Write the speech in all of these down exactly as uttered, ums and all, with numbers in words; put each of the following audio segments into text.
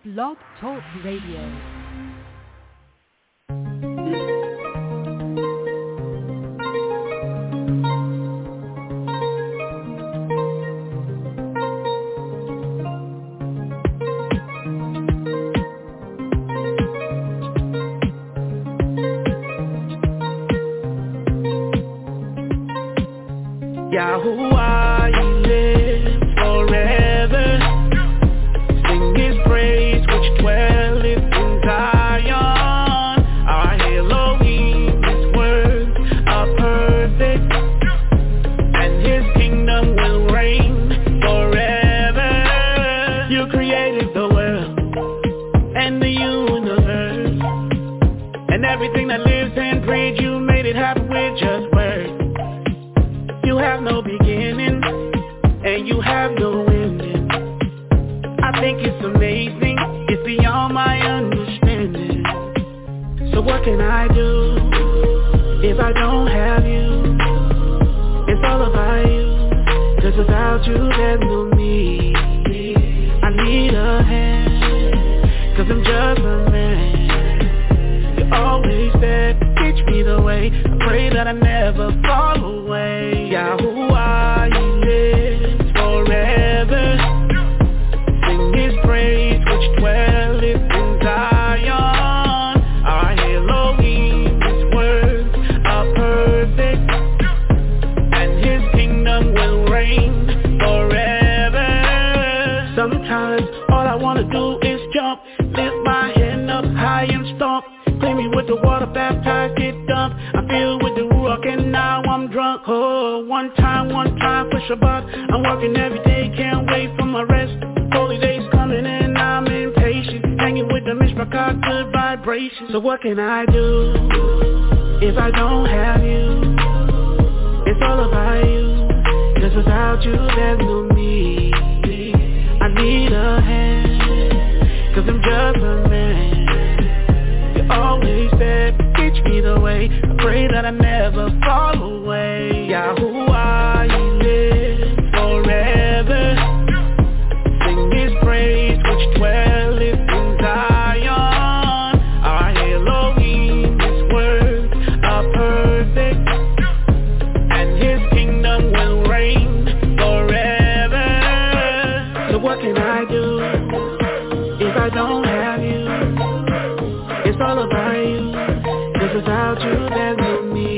Blog Talk Radio. Yahuwah, you live forever. Sing his praise which dwelleth in Zion. Our Elohim, his words are perfect, and his kingdom will reign forever. You created the world and the universe, and everything that lives and breathes. You made it happen with just words. You have no beginning, and you have no ending. I think it's amazing, it's beyond my understanding. So what can I do if I don't have you? It's all about you, 'cause without you there's no me. I need a hand, 'cause I'm just a man. You always said, teach me the way. I pray that I never fall away. Yahuwah, you live forever. Sing his praise which dwelleth in Zion. Our Elohim, his words are perfect, and his kingdom will reign forever. Sometimes all I wanna do is jump, lift my hand up high and stomp. Clean me with the water, baptized, get dumped. I feel with the ruach and now I'm drunk. Oh, one time, one time for Shabbat. I'm working every day, can't wait for my rest. Holy days coming and I'm impatient. Hanging with the Mishpachah, good vibrations. So what can I do if I don't have you? It's all about you, 'cause without you there's no me. I need a hand, 'cause I'm just a man. Always said, teach me the way. I pray that I never fall away. Yahuwah, you live forever. Sing his praise which dwelleth in Zion. Our Elohim, his words are perfect, and his kingdom will reign forever. So what can I do if I don't have you? It's all about you, 'cause without you there's no me.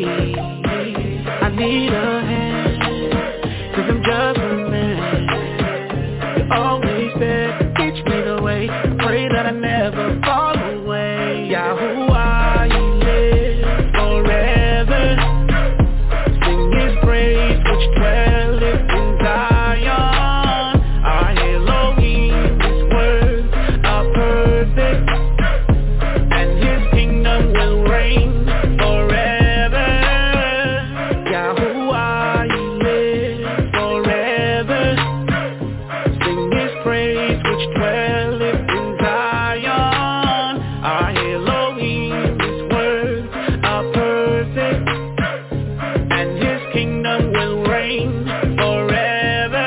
I need a hand, 'cause I'm just a man. You always said, teach me the way. I pray that I never fall away. Yahuwah, you live forever. Sing his praise which dwelleth in Zion. Our Elohim, his words are perfect, will reign forever. Yahuwah, you live forever. Sing his praise which dwelleth in Zion. Our Elohim, his words are perfect, and his kingdom will reign forever.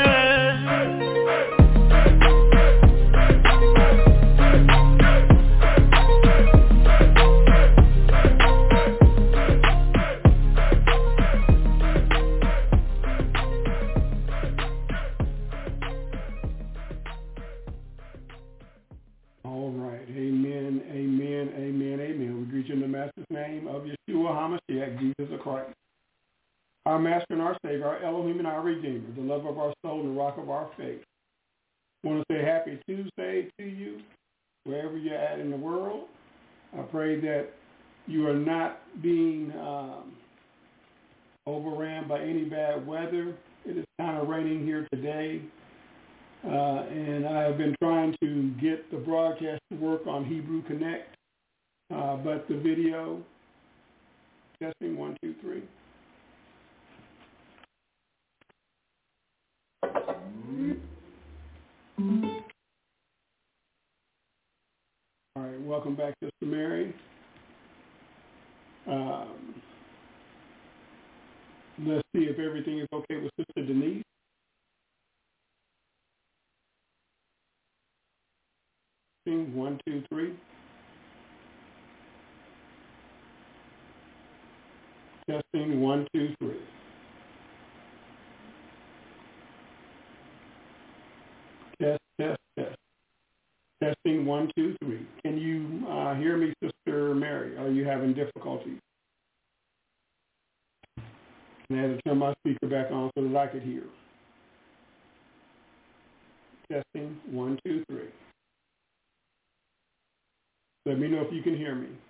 All right. Amen, amen, amen, amen. We greet you in the Master's name of Yeshua HaMashiach, Jesus the Christ, our Master and our Savior, our Elohim and our Redeemer, the love of our soul and the rock of our faith. I want to say happy Tuesday to you, wherever you're at in the world. I pray that you are not being um, overran by any bad weather. It is kind of raining here today. Uh, and I have been trying to get the broadcast to work on Hebrew Connect, uh, but the video, testing one, two, three. All right, welcome back, Sister Mary. Um, let's see if everything is okay with Sister Denise. Testing, one, two, three. Testing, one, two, three. Test, test, test. Testing, one, two, three. Can you uh, hear me, Sister Mary? Are you having difficulties? And I had to turn my speaker back on so that I could hear. Testing, one, two, three. Let me know if you can hear me.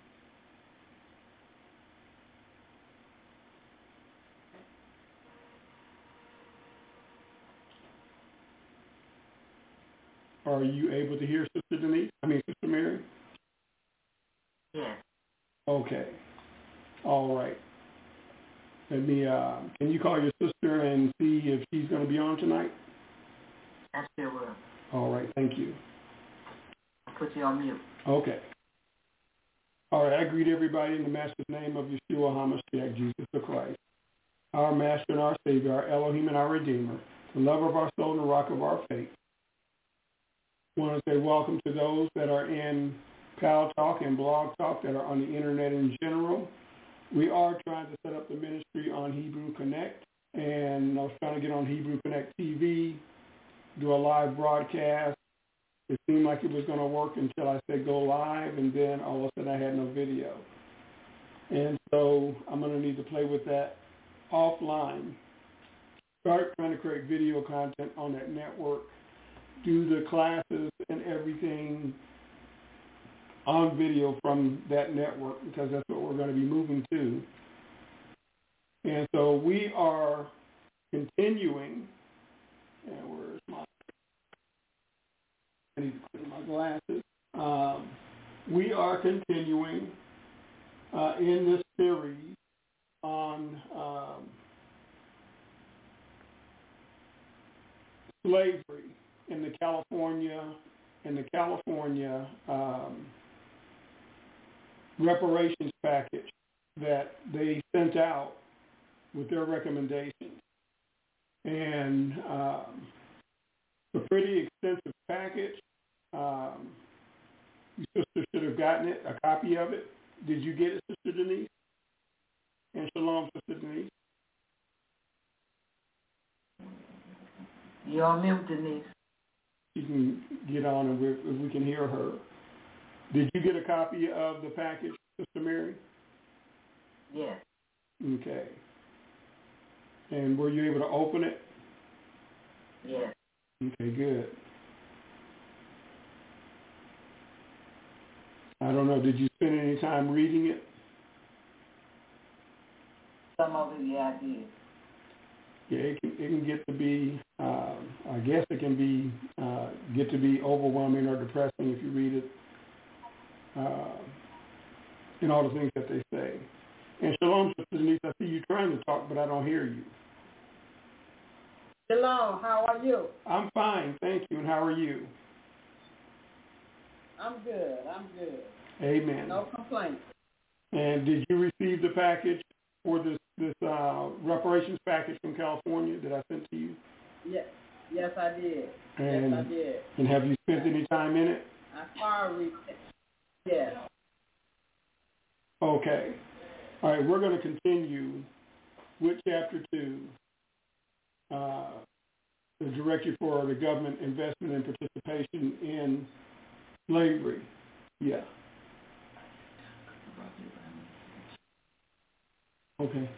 Are you able to hear Sister Denise? I mean, Sister Mary? Yes. Okay. All right. Let me, uh, can you call your sister and see if she's going to be on tonight? I sure will. All right. Thank you. I'll put you on mute. Okay. All right. I greet everybody in the Master's name of Yeshua HaMashiach, Jesus the Christ, our Master and our Savior, our Elohim and our Redeemer, the lover of our soul and the rock of our faith. I want to say welcome to those that are in Pal Talk and Blog Talk that are on the internet in general. We are trying to set up the ministry on Hebrew Connect, and I was trying to get on Hebrew Connect T V, do a live broadcast. It seemed like it was going to work until I said go live, and then all of a sudden I had no video. And so I'm going to need to play with that offline. Start trying to create video content on that network, do the classes and everything on video from that network, because that's what we're going to be moving to. And so we are continuing, and where's my, I need to clean my glasses. Um, we are continuing uh, in this series on um, slavery in the California, in the California um, reparations package that they sent out with their recommendations. And um, it's a pretty extensive package. Um, your sister should have gotten it, a copy of it. Did you get it, Sister Denise? And shalom, Sister Denise. You're on mute, Denise. She can get on and we, if we can hear her. Did you get a copy of the package, Sister Mary? Yes. Okay. And were you able to open it? Yes. Okay, good. I don't know, did you spend any time reading it? Some of it, yeah, I did. Yeah, it can, it can get to be, uh, I guess it can be, uh, get to be overwhelming or depressing if you read it, uh, and all the things that they say. And shalom, Sister Denise, I see you trying to talk, but I don't hear you. Shalom, how are you? I'm fine, thank you, and how are you? I'm good, I'm good. Amen. No complaints. And did you receive the package for this, this uh, reparations package from California that I sent to you? Yes, yes I did. And, yes I did. And have you spent any time in it? I far read it. Yes. Okay. All right, we're going to continue with chapter two, uh, the directive for the government investment and participation in slavery. Yeah. Okay.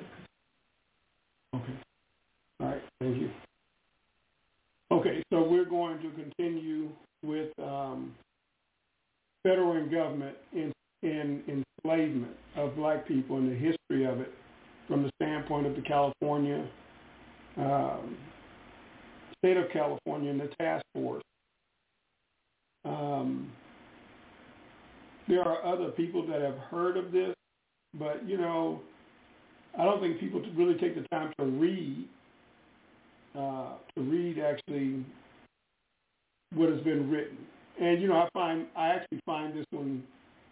Okay. All right, thank you. Okay, so we're going to continue with um, federal and government in, in enslavement of black people and the history of it from the standpoint of the California, um, state of California and the task force. Um, there are other people that have heard of this, but, you know, I don't think people really take the time to read, uh, to read actually what has been written. And, you know, I find, I actually find this one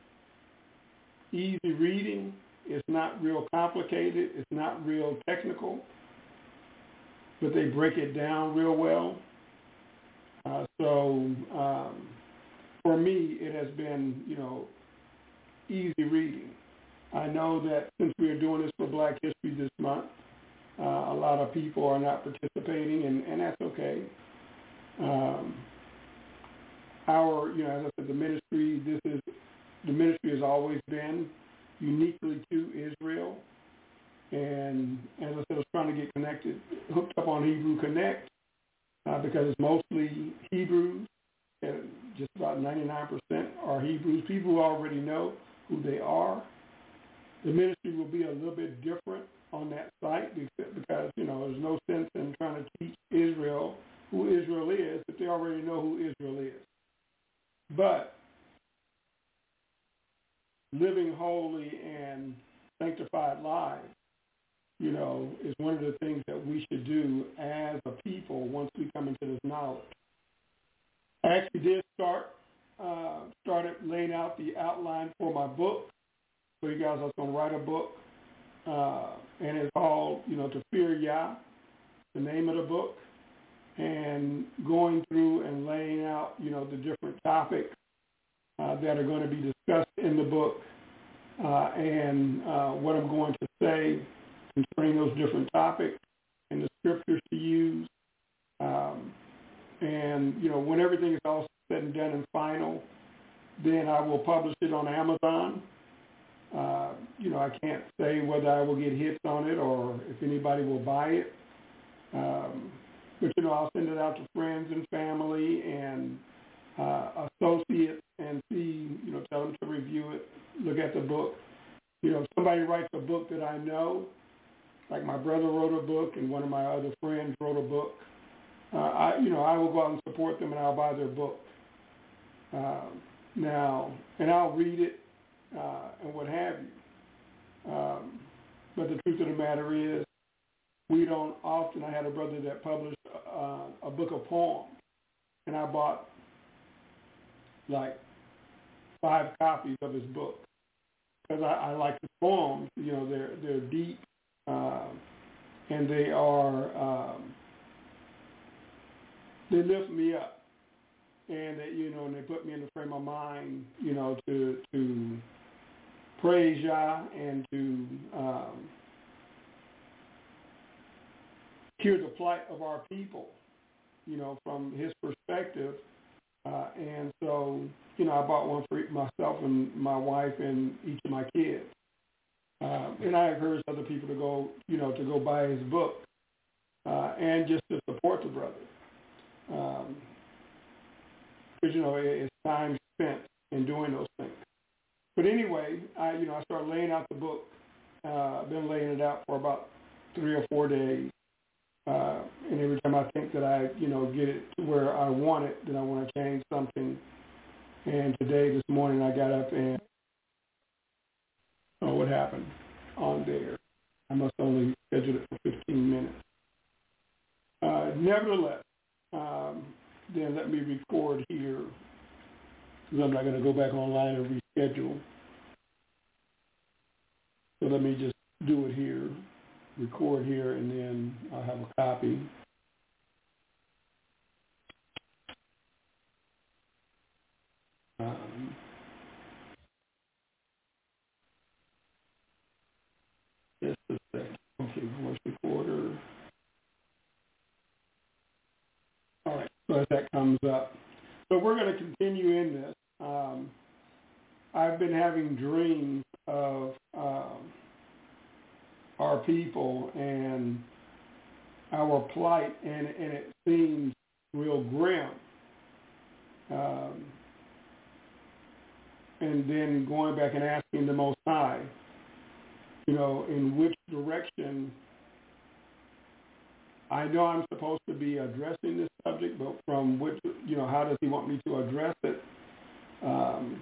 easy reading. It's not real complicated. It's not real technical, but they break it down real well. Uh, so, um, for me, it has been, you know, easy reading. I know that since we are doing this for Black History this month, uh, a lot of people are not participating, and, and that's okay. Um, our, you know, as I said, the ministry, this is, the ministry has always been uniquely to Israel. And as I said, I was trying to get connected, hooked up on Hebrew Connect, uh, because it's mostly Hebrews, and just about ninety-nine percent are Hebrews, people who already know who they are. The ministry will be a little bit different on that site because, you know, there's no sense in trying to teach Israel who Israel is if they already know who Israel is. But living holy and sanctified lives, you know, is one of the things that we should do as a people once we come into this knowledge. I actually did start, uh, started laying out the outline for my book. So you guys, I was going to write a book, uh, and it's called, you know, To Fear Yah, the name of the book, and going through and laying out, you know, the different topics uh, that are going to be discussed in the book, uh, and uh, what I'm going to say concerning those different topics and the scriptures to use. Um, and, you know, when everything is all said and done and final, then I will publish it on Amazon. Uh, you know, I can't say whether I will get hits on it or if anybody will buy it. Um, but, you know, I'll send it out to friends and family and uh, associates and see, you know, tell them to review it, look at the book. You know, if somebody writes a book that I know, like my brother wrote a book and one of my other friends wrote a book, uh, I, you know, I will go out and support them and I'll buy their book. Um, now, and I'll read it uh, and what have you. Um, but the truth of the matter is, we don't often, I had a brother that published uh, a book of poems, and I bought like five copies of his book because I, I like the poems. You know, they're, they're deep, uh, and they are, um, they lift me up, and they, you know, and they put me in the frame of mind, you know, to to praise Yah and to um, hear the plight of our people, you know, from his perspective. Uh, and so, you know, I bought one for myself and my wife and each of my kids. Uh, and I encourage other people to go, you know, to go buy his book uh, and just to support the brother. Um, because, you know, it, it's time spent in doing those things. But anyway, I, you know, I started laying out the book. Uh, I've been laying it out for about three or four days. Uh, and every time I think that I, you know, get it to where I want it, then I want to change something. And today, this morning, I got up and, oh, what happened on there? I must only schedule it for fifteen minutes. Uh, nevertheless, um, then let me record here, because I'm not going to go back online and reschedule. So let me just do it here. Record here, and then I'll have a copy. Um, just a second. Okay, voice recorder. All right, so as that comes up. So we're going to continue in this. Um, I've been having dreams of um, our people and our plight, and, and it seems real grim. Um, and then going back and asking the Most High, you know, in which direction. I know I'm supposed to be addressing this subject, but from which, you know, how does he want me to address it? Um,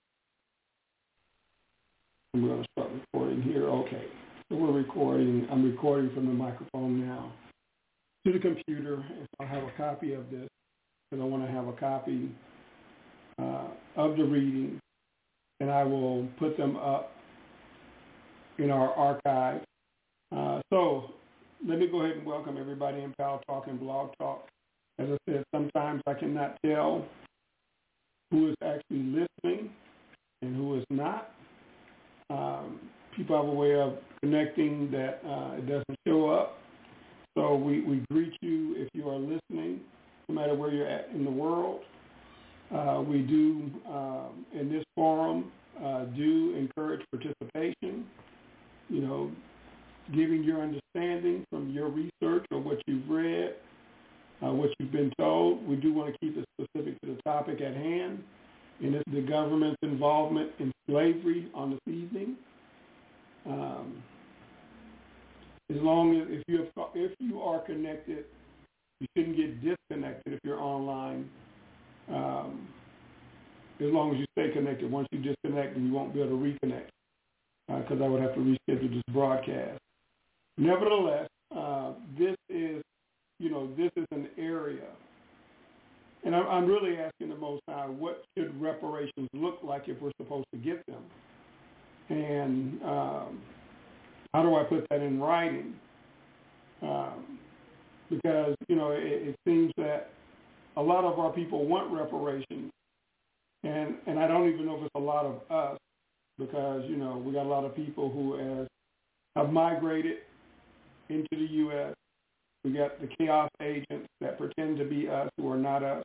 I'm going to start recording here. Okay. So we're recording. I'm recording from the microphone now to the computer. I'll have a copy of this because I want to have a copy uh, of the reading, and I will put them up in our archive. Uh, so let me go ahead and welcome everybody in Pal Talk and Blog Talk. As I said, sometimes I cannot tell who is actually listening and who is not. Um, people have a way of connecting that uh, it doesn't show up. So we, we greet you if you are listening, no matter where you're at in the world. Uh, we do, um, in this forum, uh, do encourage participation, you know, giving your understanding from your research or what you've read, uh, what you've been told. We do want to keep it specific to the topic at hand, and it's the government's involvement in slavery on this evening. Um, as long as if you have, if you are connected, you shouldn't get disconnected if you're online. Um, as long as you stay connected. Once you disconnect, you won't be able to reconnect because uh, I would have to reschedule this broadcast. Nevertheless, uh, this is, you know, this is an area, and I'm, I'm really asking the Most High, what should reparations look like if we're supposed to get them? And um, how do I put that in writing? Um, because, you know, it, it seems that a lot of our people want reparations, and, and I don't even know if it's a lot of us, because, you know, we got a lot of people who has, have migrated into the U S. We got the chaos agents that pretend to be us who are not us.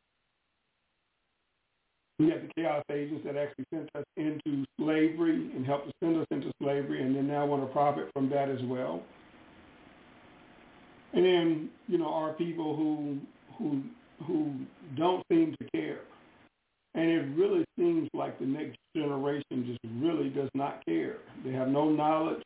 We got the chaos agents that actually sent us into slavery and helped to send us into slavery, and then now want to profit from that as well. And then, you know, our people who who who don't seem to care. And it really seems like the next generation just really does not care. They have no knowledge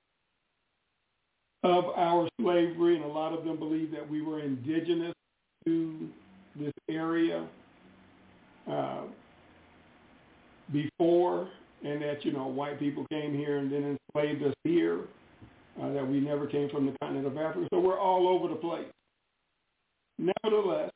of our slavery, and a lot of them believe that we were indigenous to this area uh, before, and that, you know, white people came here and then enslaved us here, uh, that we never came from the continent of Africa. So we're all over the place. Nevertheless,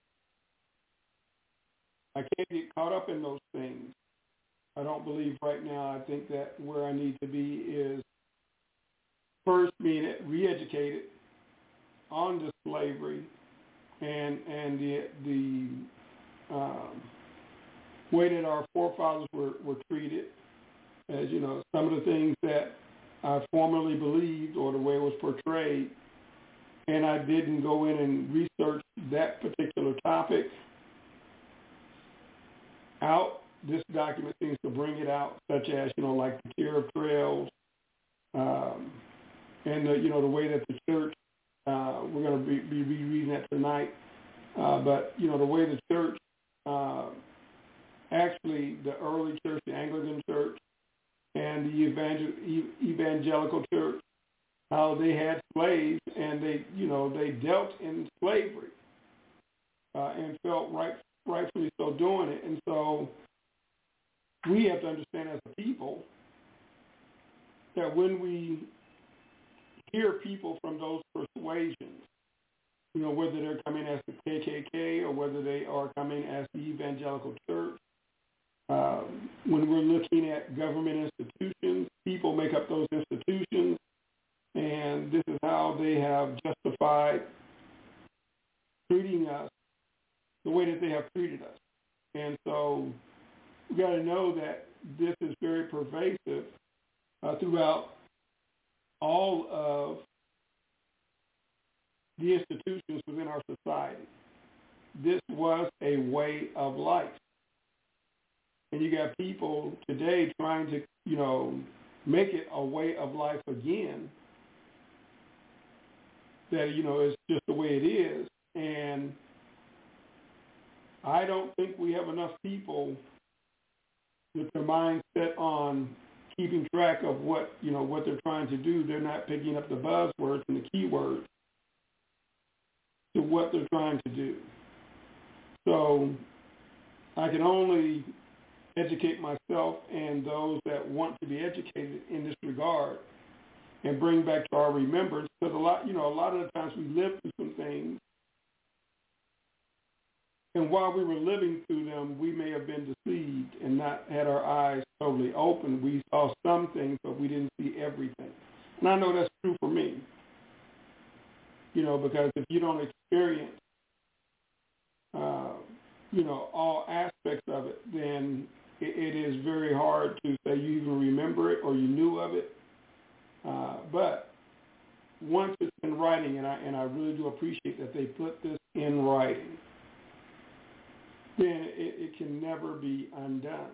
I can't get caught up in those things. I don't believe right now. I think that where I need to be is first being re-educated on the slavery and and the the um, way that our forefathers were, were treated. As you know, some of the things that I formerly believed or the way it was portrayed, and I didn't go in and research that particular topic out. This document seems to bring it out, such as, you know, like the Care of Trails, um, and the, you know, the way that the church, uh, we're going to be, be rereading that tonight, uh, but, you know, the way the church, uh, actually the early church, the Anglican church, and the evangel- evangelical church, how they had slaves and they, you know, they dealt in slavery uh, and felt right, rightfully so doing it. And so we have to understand as a people that when we hear people from those persuasions, you know, whether they're coming as the K K K or whether they are coming as the evangelical church, uh, when we're looking at government institutions, people make up those institutions, and this is how they have justified treating us the way that they have treated us. And so we got to know that this is very pervasive uh, throughout all of the institutions within our society. This was a way of life. And you got people today trying to, you know, make it a way of life again, that, you know, is just the way it is. And I don't think we have enough people with their mind set on keeping track of what, you know, what they're trying to do. They're not picking up the buzzwords and the keywords to what they're trying to do. So I can only educate myself and those that want to be educated in this regard and bring back to our remembrance, because a lot, you know, a lot of the times we live through some things, and while we were living through them, we may have been deceived and not had our eyes totally open. We saw some things, but we didn't see everything. And I know that's true for me, you know, because if you don't experience uh, you know, all aspects of it, then it, it is very hard to say you even remember it or you knew of it. Uh, but once it's in writing, and I and I really do appreciate that they put this in writing, then it, it can never be undone.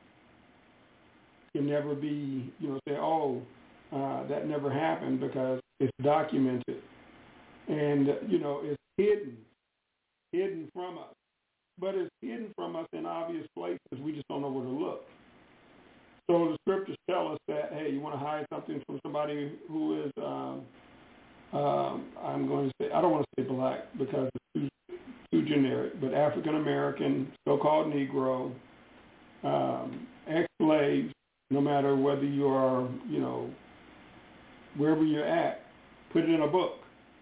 It can never be, you know, say, oh, uh, that never happened, because it's documented. And, you know, it's hidden, hidden from us. But it's hidden from us in obvious places. We just don't know where to look. So the scriptures tell us that, hey, you want to hide something from somebody who is, um, um, I'm going to say, I don't want to say black because it's too, too generic, but African-American, so-called Negro, um, ex-slaves, no matter whether you are, you know, wherever you're at, put it in a book.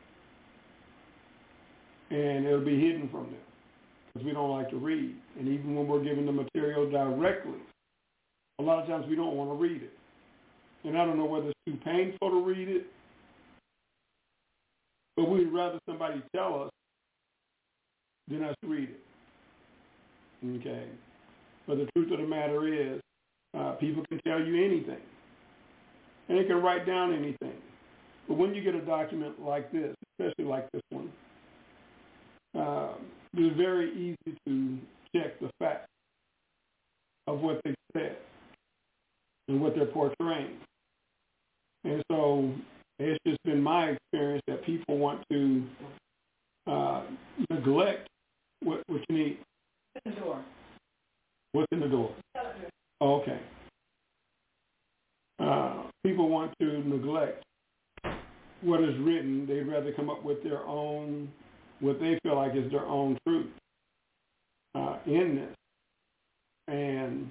And it'll be hidden from them because we don't like to read. And even when we're given the material directly, a lot of times we don't want to read it. And I don't know whether it's too painful to read it, but we'd rather somebody tell us than us read it. Okay? But the truth of the matter is, uh, people can tell you anything. And they can write down anything. But when you get a document like this, especially like this one, uh, it's very easy to check the facts of what they said and what they're portraying. And so it's just been my experience that people want to uh, neglect what, what you need. What's in the door? What's in the door? Oh, okay. Uh, people want to neglect what is written. They'd rather come up with their own, what they feel like is their own truth uh, in this. And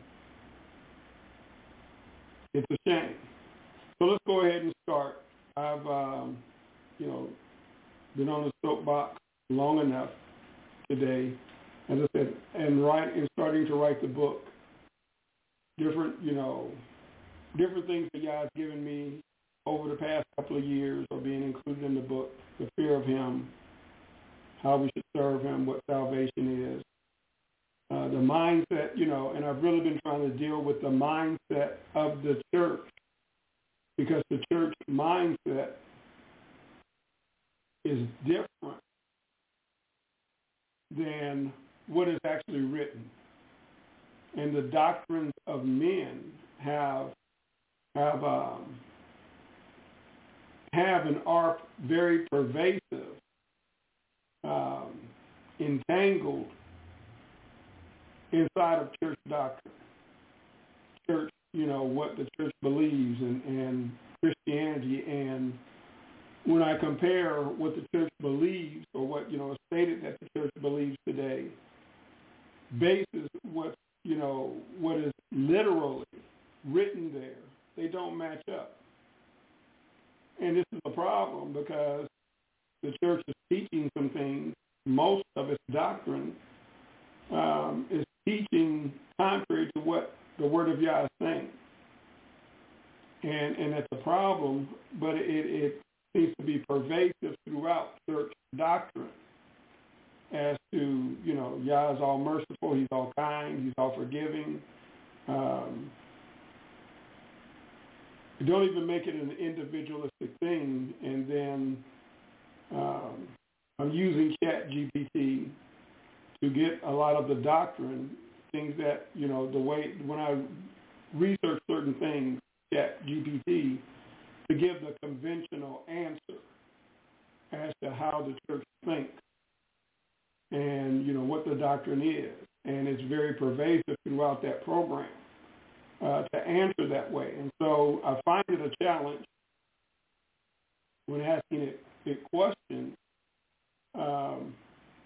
it's a shame. So let's go ahead and start. I've, um, you know, been on the soapbox long enough today, as I said, and write and starting to write the book. Different, you know, different things that God's given me over the past couple of years are being included in the book. The fear of Him, how we should serve Him, what salvation is. Uh, the mindset, you know, and I've really been trying to deal with the mindset of the church, because the church mindset is different than what is actually written. And the doctrines of men have have um, have and are very pervasive, um, entangled inside of church doctrine. Church, you know, what the church believes and, and Christianity. And when I compare what the church believes, or what, you know, is stated that the church believes today, basis what, you know, what is literally written there, they don't match up. And this is a problem because the church is teaching some things. Most of its doctrine um, is teaching contrary to what the Word of Yah is saying. And and that's a problem, but it, it seems to be pervasive throughout church doctrine as to, you know, Yah is all merciful, He's all kind, He's all forgiving. Um, don't even make it an individualistic thing. And then um, I'm using Chat G P T to get a lot of the doctrine, things that, you know, the way, when I research certain things, Chat G P T, to give the conventional answer as to how the church thinks and, you know, what the doctrine is. And it's very pervasive throughout that program uh, to answer that way. And so I find it a challenge when asking it, it questions um,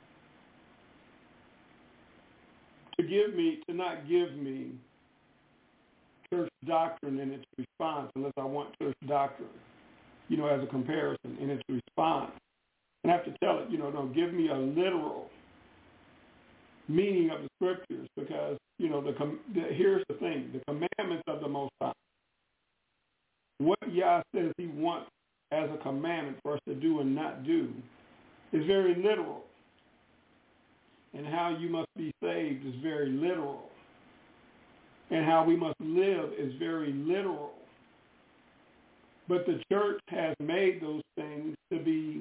to give me, to not give me church doctrine in its response, unless I want church doctrine, you know, as a comparison in its response. And I have to tell it, you know, don't give me a literal meaning of the scriptures, because, you know, the, com- the here's the thing, the commandments of the Most High. What Yah says He wants as a commandment for us to do and not do is very literal. And how you must be saved saved is very literal, and how we must live is very literal. But the church has made those things to be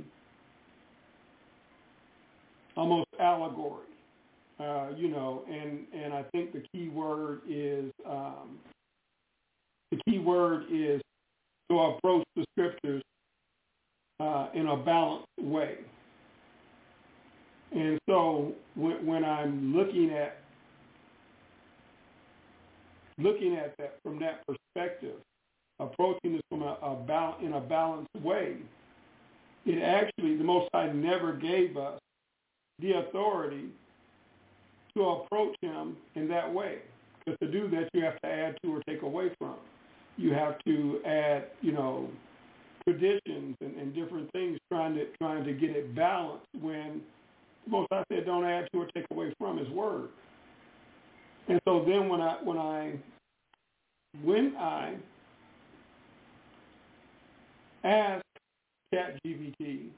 almost allegory, uh, you know, and, and I think the key word is um, the key word is to approach the scriptures uh, in a balanced way. And so when, when I'm looking at looking at that from that perspective, approaching this from a, a bal- in a balanced way, it actually, the Most High never gave us the authority to approach him in that way. Because to do that, you have to add to or take away from. You have to add, you know, traditions and, and different things, trying to trying to get it balanced. When the Most High said, "Don't add to or take away from His word." And so then, when I when I when I ask ChatGPT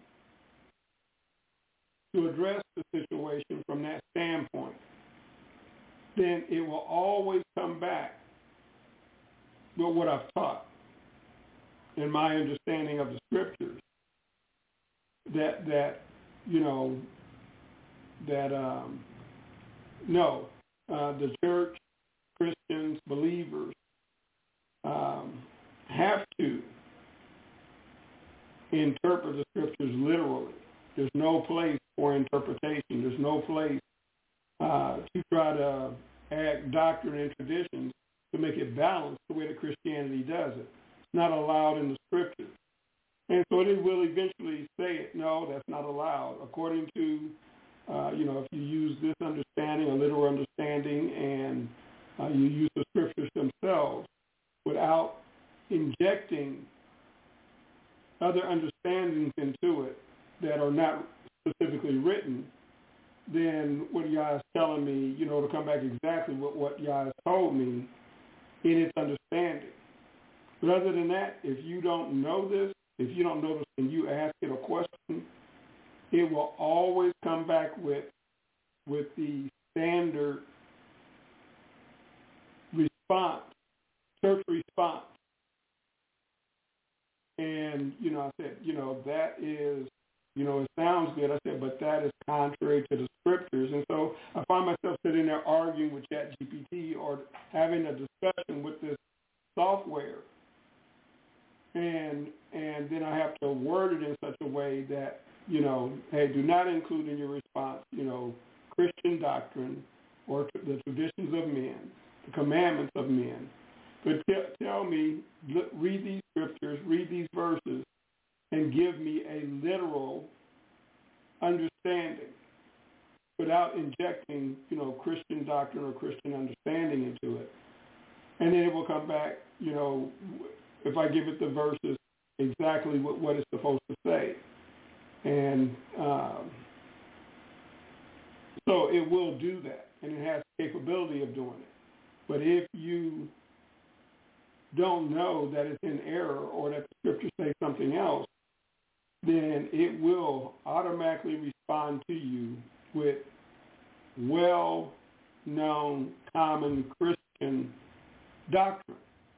to address the situation from that standpoint, then it will always come back with what I've taught in my understanding of the scriptures, that, that you know, that, um, no, uh, the church, Christians, believers um, have to interpret the scriptures literally. There's no place for interpretation. There's no place uh, to try to add doctrine and traditions to make it balanced the way that Christianity does it. It's not allowed in the scriptures. And so it will eventually say it, no, that's not allowed. According to, uh, you know, if you use this understanding, a literal understanding, and uh, you use the scriptures themselves without injecting other understandings into it that are not specifically written, then what Yah is telling me, you know, to come back exactly what, what Yah has told me in its understanding. But other than that, if you don't know this, if you don't know this and you ask it a question, it will always come back with with the standard response, church response. And, you know, I said, you know, that is, you know, it sounds good. I said, but that is contrary to the scriptures. And so I find myself sitting there arguing with ChatGPT or having a discussion with this software. And and then I have to word it in such a way that, you know, hey, do not include in your response, you know, Christian doctrine or the traditions of men, the commandments of men. But t- tell me, look, read these scriptures, read these verses, and give me a literal understanding without injecting, you know, Christian doctrine or Christian understanding into it. And then it will come back, you know, if I give it the verses, exactly what, what it's supposed to say. And um, so it will do that, and it has the capability of doing it. But if you don't know that it's in error or that the scriptures say something else, then it will automatically respond to you with well-known, common Christian doctrine.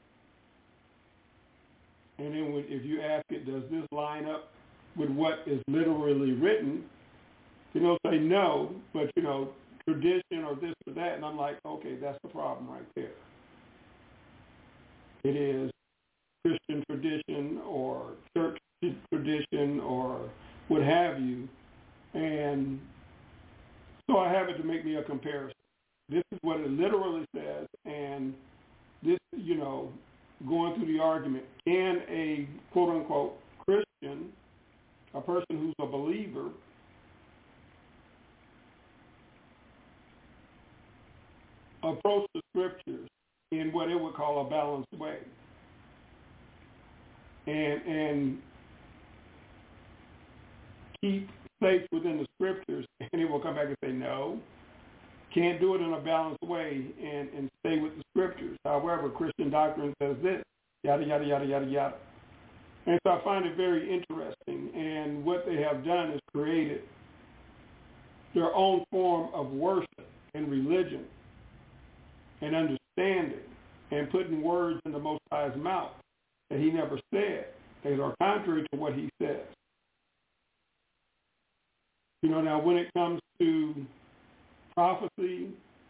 And then when, if you ask it, does this line up with what is literally written, you know, say no, but, you know, tradition or this or that, and I'm like, okay, that's the problem right there. It is Christian tradition or church tradition or what have you. And so I have it to make me a comparison. This is what it literally says, and this, you know, going through the argument, can a quote-unquote Christian, a person who's a believer, approach the scriptures in what it would call a balanced way? And and keep faith within the scriptures, and it will come back and say, no, can't do it in a balanced way and, and stay with the scriptures. However, Christian doctrine says this, yada, yada, yada, yada, yada. And so I find it very interesting. And what they have done is created their own form of worship and religion and understanding and putting words in the Most High's mouth that he never said, that are contrary to what he says. You know, now when it comes to prophecy,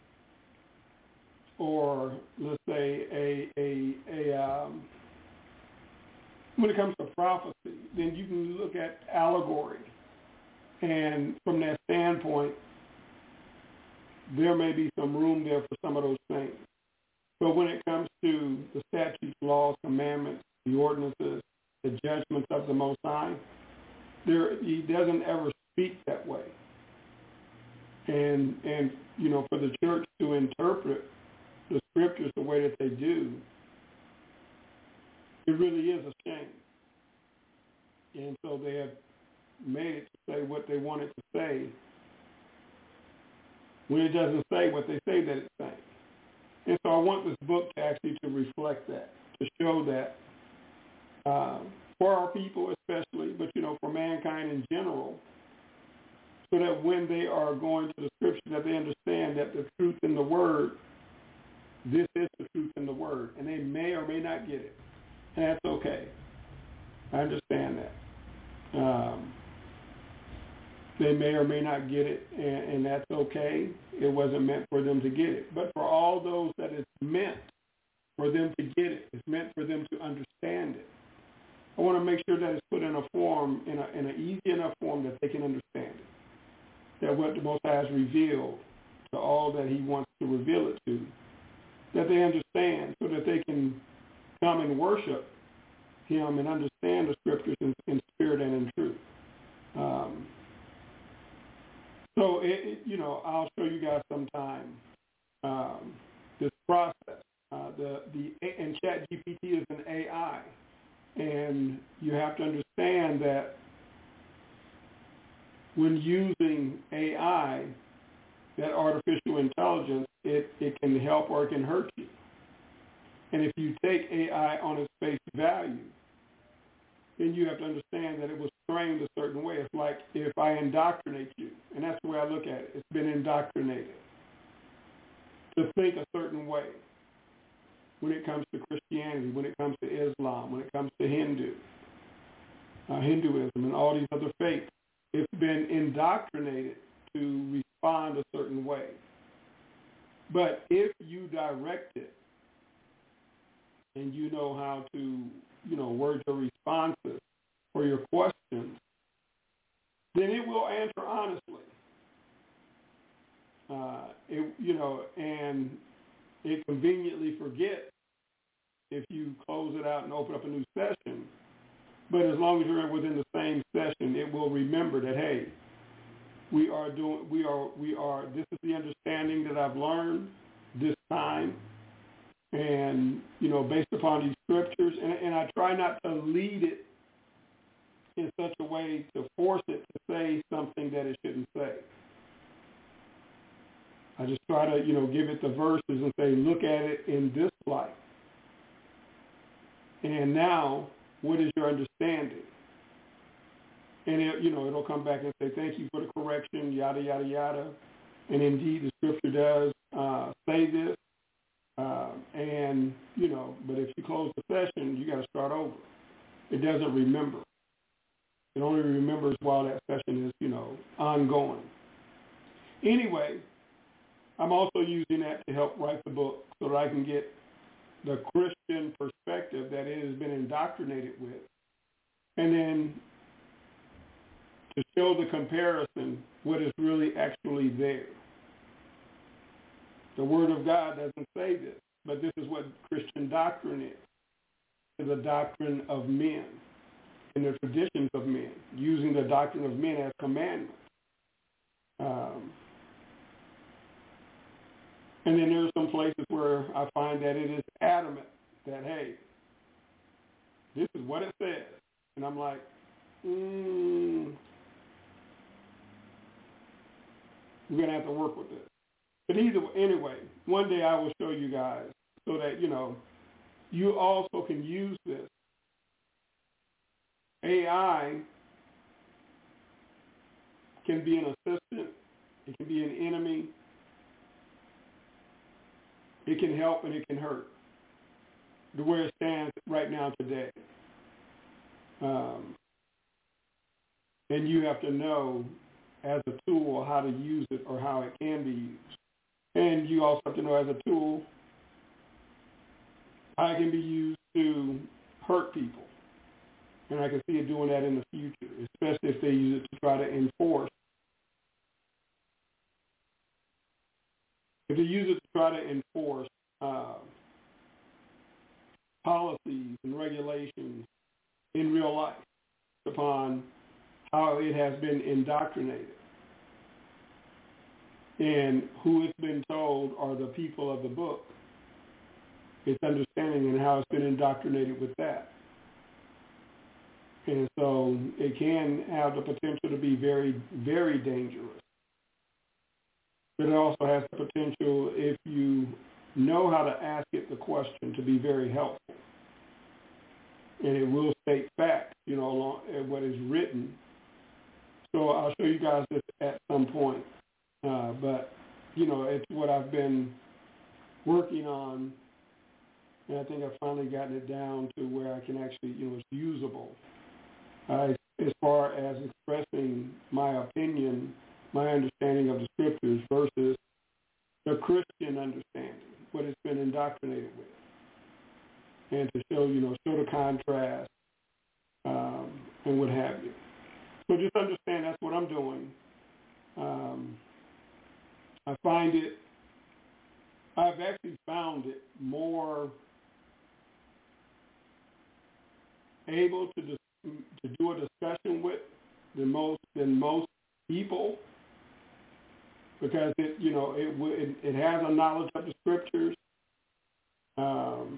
or let's say a a a um, when it comes to prophecy, then you can look at allegory, and from that standpoint, there may be some room there for some of those things. But when it comes to the statutes, laws, commandments, the ordinances, the judgments of the Most High, there he doesn't ever speak that way. And and you know, for the church to interpret the scriptures the way that they do, it really is a shame. And so they have made it to say what they wanted to say when it doesn't say what they say that it's saying. And so I want this book to actually to reflect that, to show that um, for our people especially, but you know, for mankind in general, so that when they are going to the scripture, that they understand that the truth in the word, this is the truth in the word, and they may or may not get it, and that's okay. I understand that. Um, they may or may not get it, and, and that's okay. It wasn't meant for them to get it. But for all those that it's meant for them to get it, it's meant for them to understand it, I want to make sure that it's put in a form, in, a, in an easy enough form that they can understand it. That what the Most High has revealed to all that he wants to reveal it to, that they understand, so that they can come and worship him and understand the scriptures in, in spirit and in truth. Um, so, it, it, you know, I'll show you guys sometime um, this process. Uh, the the and ChatGPT is an A I, and you have to understand that when using A I, that artificial intelligence, it, it can help or it can hurt you. And if you take A I on its face value, then you have to understand that it was trained a certain way. It's like if I indoctrinate you, and that's the way I look at it. It's been indoctrinated to think a certain way when it comes to Christianity, when it comes to Islam, when it comes to Hindu, uh, Hinduism, and all these other faiths. It's been indoctrinated to respond a certain way. But if you direct it and you know how to, you know, word your responses or your questions, then it will answer honestly. Uh, it, you know, and it conveniently forgets if you close it out and open up a new session. But as long as you're within the same session, it will remember that, hey, we are doing, we are, we are, this is the understanding that I've learned this time. And, you know, based upon these scriptures, and, and I try not to lead it in such a way to force it to say something that it shouldn't say. I just try to, you know, give it the verses and say, look at it in this light. And now, what is your understanding? And, it, you know, it'll come back and say, thank you for the correction, yada, yada, yada. And indeed, the scripture does uh, say this. Uh, and, you know, but if you close the session, you got to start over. It doesn't remember. It only remembers while that session is, you know, ongoing. Anyway, I'm also using that to help write the book so that I can get the Christian perspective that it has been indoctrinated with. And then to show the comparison, what is really actually there. The Word of God doesn't say this, but this is what Christian doctrine is. It's a doctrine of men and the traditions of men, using the doctrine of men as commandments. Um, and then there are some places where I find that it is adamant that, hey, this is what it says. And I'm like, mm, we're going to have to work with this. But either anyway, one day I will show you guys so that, you know, you also can use this. A I can be an assistant. It can be an enemy. It can help and it can hurt. The way it stands right now today. Um, and you have to know as a tool how to use it or how it can be used. And you also have to know as a tool how it can be used to hurt people. And I can see it doing that in the future, especially if they use it to try to enforce. If they use it to try to enforce uh, policies and regulations in real life upon how it has been indoctrinated. And who it's been told are the people of the book. Its understanding and how it's been indoctrinated with that. And so it can have the potential to be very, very dangerous. But it also has the potential, if you know how to ask it the question, to be very helpful. And it will state facts, you know, along what is written. So I'll show you guys this at some point. Uh, but, you know, it's what I've been working on. And I think I've finally gotten it down to where I can actually, you know, it's usable. Uh, as far as expressing my opinion, my understanding of the scriptures versus the Christian understanding, what it's been indoctrinated with. And to show, you know, show the contrast um, and what have you. So just understand that's what I'm doing. Um, I find it, I've actually found it more able to dis- to do a discussion with than most than most people, because it you know it it, it has a knowledge of the scriptures. Um,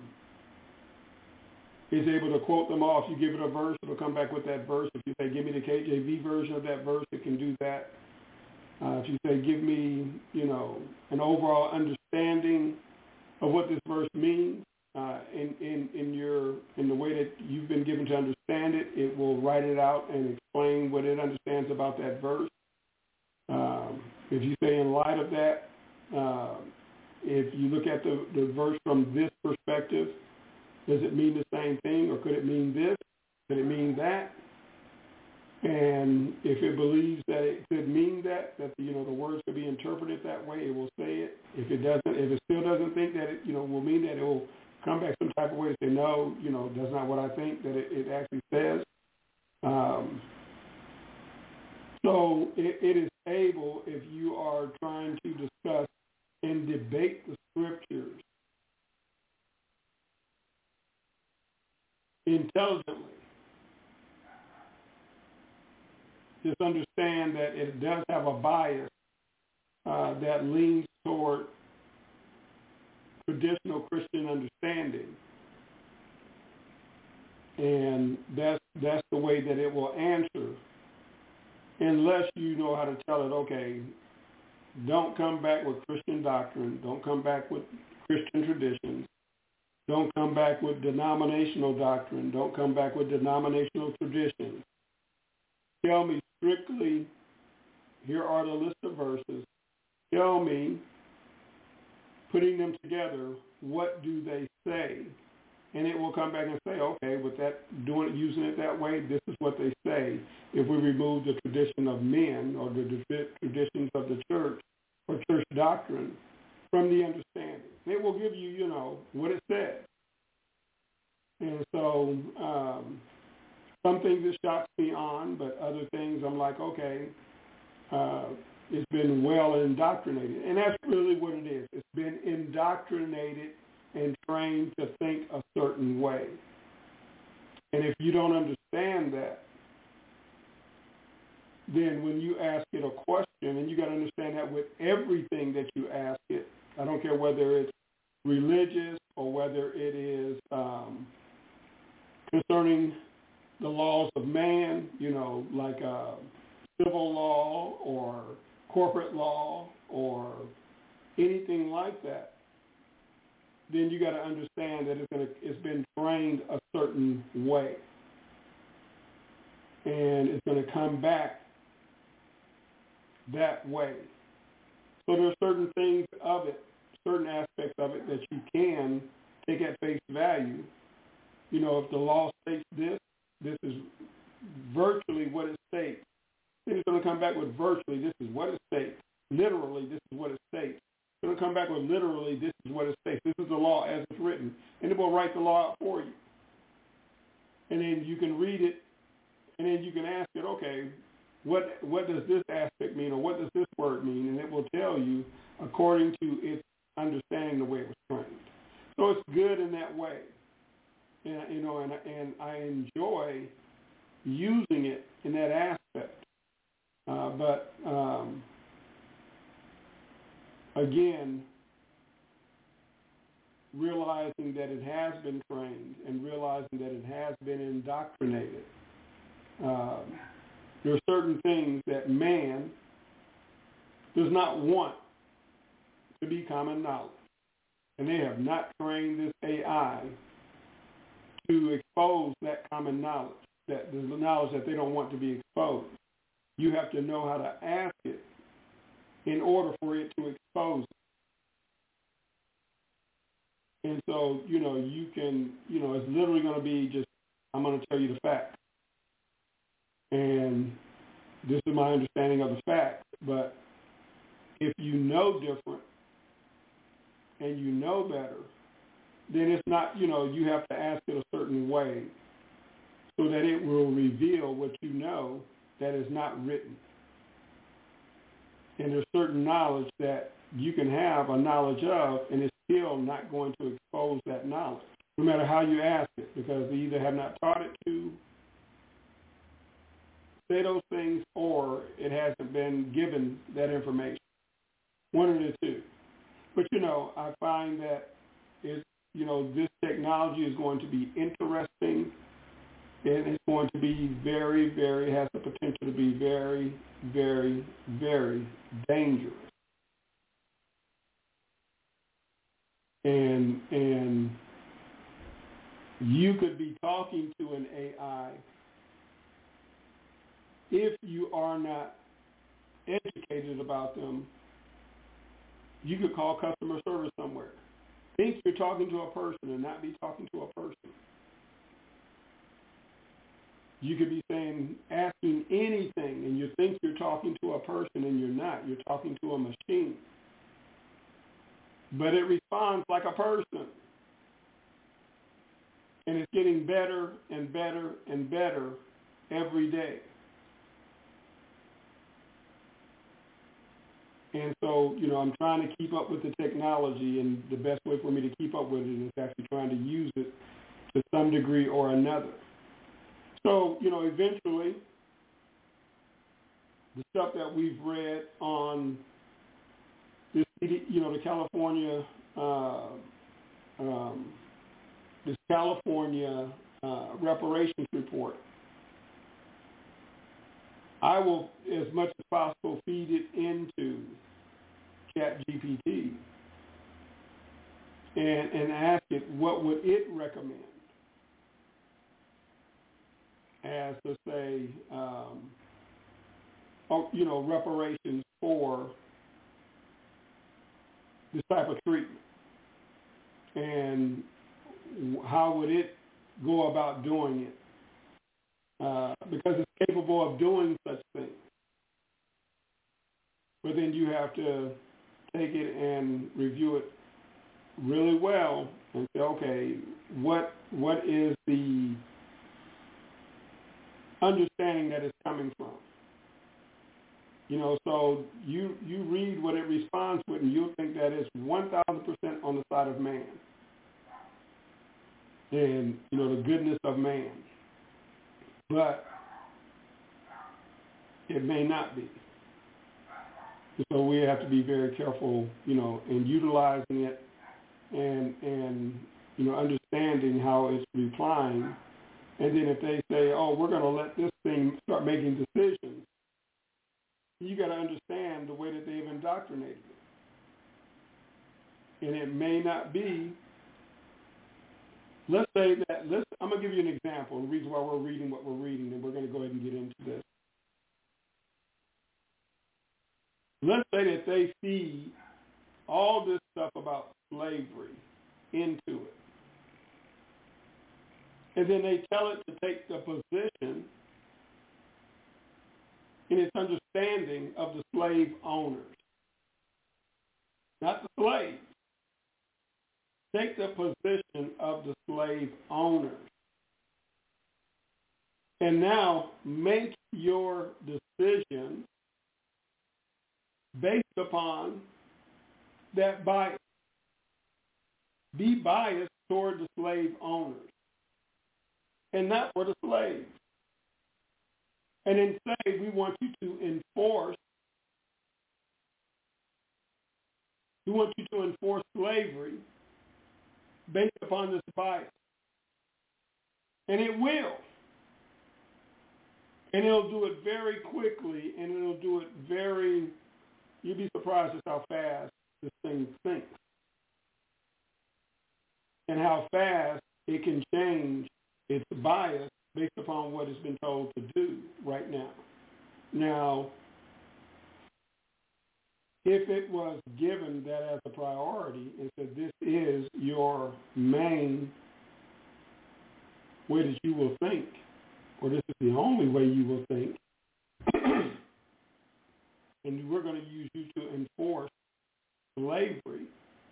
is able to quote them all. If you give it a verse, it'll come back with that verse. If you say, give me the K J V version of that verse, it can do that. Uh, if you say, give me, you know, an overall understanding of what this verse means uh, in, in, in your in the way that you've been given to understand it, it will write it out and explain what it understands about that verse. Um, if you say, in light of that, uh, if you look at the, the verse from this perspective, does it mean the same thing, or could it mean this? Could it mean that? And if it believes that it could mean that, that you know the words could be interpreted that way, it will say it. If it doesn't, if it still doesn't think that it you know will mean that, it will come back some type of way to say no, you know that's not what I think that it, it actually says. Um, so it, it is able, if you are trying to discuss and debate the scriptures intelligently, just understand that it does have a bias uh, that leans toward traditional Christian understanding, and that's that's the way that it will answer, unless you know how to tell it. Okay, don't come back with Christian doctrine. Don't come back with Christian traditions. Don't come back with denominational doctrine. Don't come back with denominational traditions. Tell me strictly, here are the list of verses. Tell me, putting them together, what do they say? And it will come back and say, okay, with that, doing it, using it that way, this is what they say. If we remove the tradition of men or the traditions of the church or church doctrine from the understanding, it will give you, you know, what it says. And so um, some things it shocks me on, but other things I'm like, okay, uh, it's been well indoctrinated. And that's really what it is. It's been indoctrinated and trained to think a certain way. And if you don't understand that, then when you ask it a question, and you got to understand that with everything that you ask it, I don't care whether it's religious or whether it is um, concerning the laws of man, you know, like uh, civil law or corporate law or anything like that, then you got to understand that it's, gonna, it's been trained a certain way. And it's going to come back that way. So there are certain things of it, certain aspects of it that you can take at face value. You know, if the law states this, this is virtually what it states. Then it's going to come back with virtually, this is what it states. Literally, this is what it states. It's going to come back with literally, this is what it states. This is the law as it's written. And it will write the law out for you. And then you can read it, and then you can ask it, okay, what what does this aspect mean, or what does this word mean? And it will tell you according to its understanding the way it was framed. So it's good in that way. And, you know, and, and I enjoy using it in that aspect. Uh, but, um, again, realizing that it has been trained and realizing that it has been indoctrinated. Um, there are certain things that man does not want to be common knowledge. And they have not trained this A I to expose that common knowledge, that the knowledge that they don't want to be exposed. You have to know how to ask it in order for it to expose it. And so, you know, you can, you know, it's literally going to be just, I'm going to tell you the facts. And this is my understanding of the facts. But if you know different and you know better, then it's not, you know, you have to ask it a certain way so that it will reveal what you know that is not written. And there's certain knowledge that you can have a knowledge of, and it's still not going to expose that knowledge, no matter how you ask it, because they either have not taught it to say those things or it hasn't been given that information. One of the two. But, you know, I find that it's, you know, this technology is going to be interesting, and it's going to be very, very, has the potential to be very, very, very dangerous. And and you could be talking to an A I if you are not educated about them. You could call customer service somewhere. Think you're talking to a person and not be talking to a person. You could be saying, asking anything, and you think you're talking to a person and you're not. You're talking to a machine. But it responds like a person. And it's getting better and better and better every day. And so, you know, I'm trying to keep up with the technology, and the best way for me to keep up with it is actually trying to use it to some degree or another. So, you know, eventually, the stuff that we've read on this, you know, the California, uh, um, this California uh, reparations report, I will, as much as possible, feed it into ChatGPT and, and ask it what would it recommend as to say, um, oh, you know, reparations for this type of treatment, and how would it go about doing it? Uh, because it's capable of doing such things. But then you have to take it and review it really well and say, okay, what what is the understanding that it's coming from? You know, so you you read what it responds with, and you'll think that it's one thousand percent on the side of man. And, you know, the goodness of man. But it may not be. So we have to be very careful, you know, in utilizing it and, and you know, understanding how it's replying. And then if they say, oh, we're going to let this thing start making decisions, you got to understand the way that they've indoctrinated it. And it may not be. Let's say that, let's, I'm going to give you an example, the reason why we're reading what we're reading, and we're going to go ahead and get into this. Let's say that they feed all this stuff about slavery into it. And then they tell it to take the position in its understanding of the slave owners, not the slaves. Take the position of the slave owners. And now make your decision based upon that bias. Be biased toward the slave owners and not for the slaves. And then say we want you to enforce, we want you to enforce slavery based upon this bias. And it will. And it'll do it very quickly, and it'll do it very, you'll be surprised at how fast this thing thinks. And how fast it can change its bias based upon what it's been told to do right now. Now, if it was given that as a priority and said this is your main way that you will think, or this is the only way you will think, and we're going to use you to enforce slavery,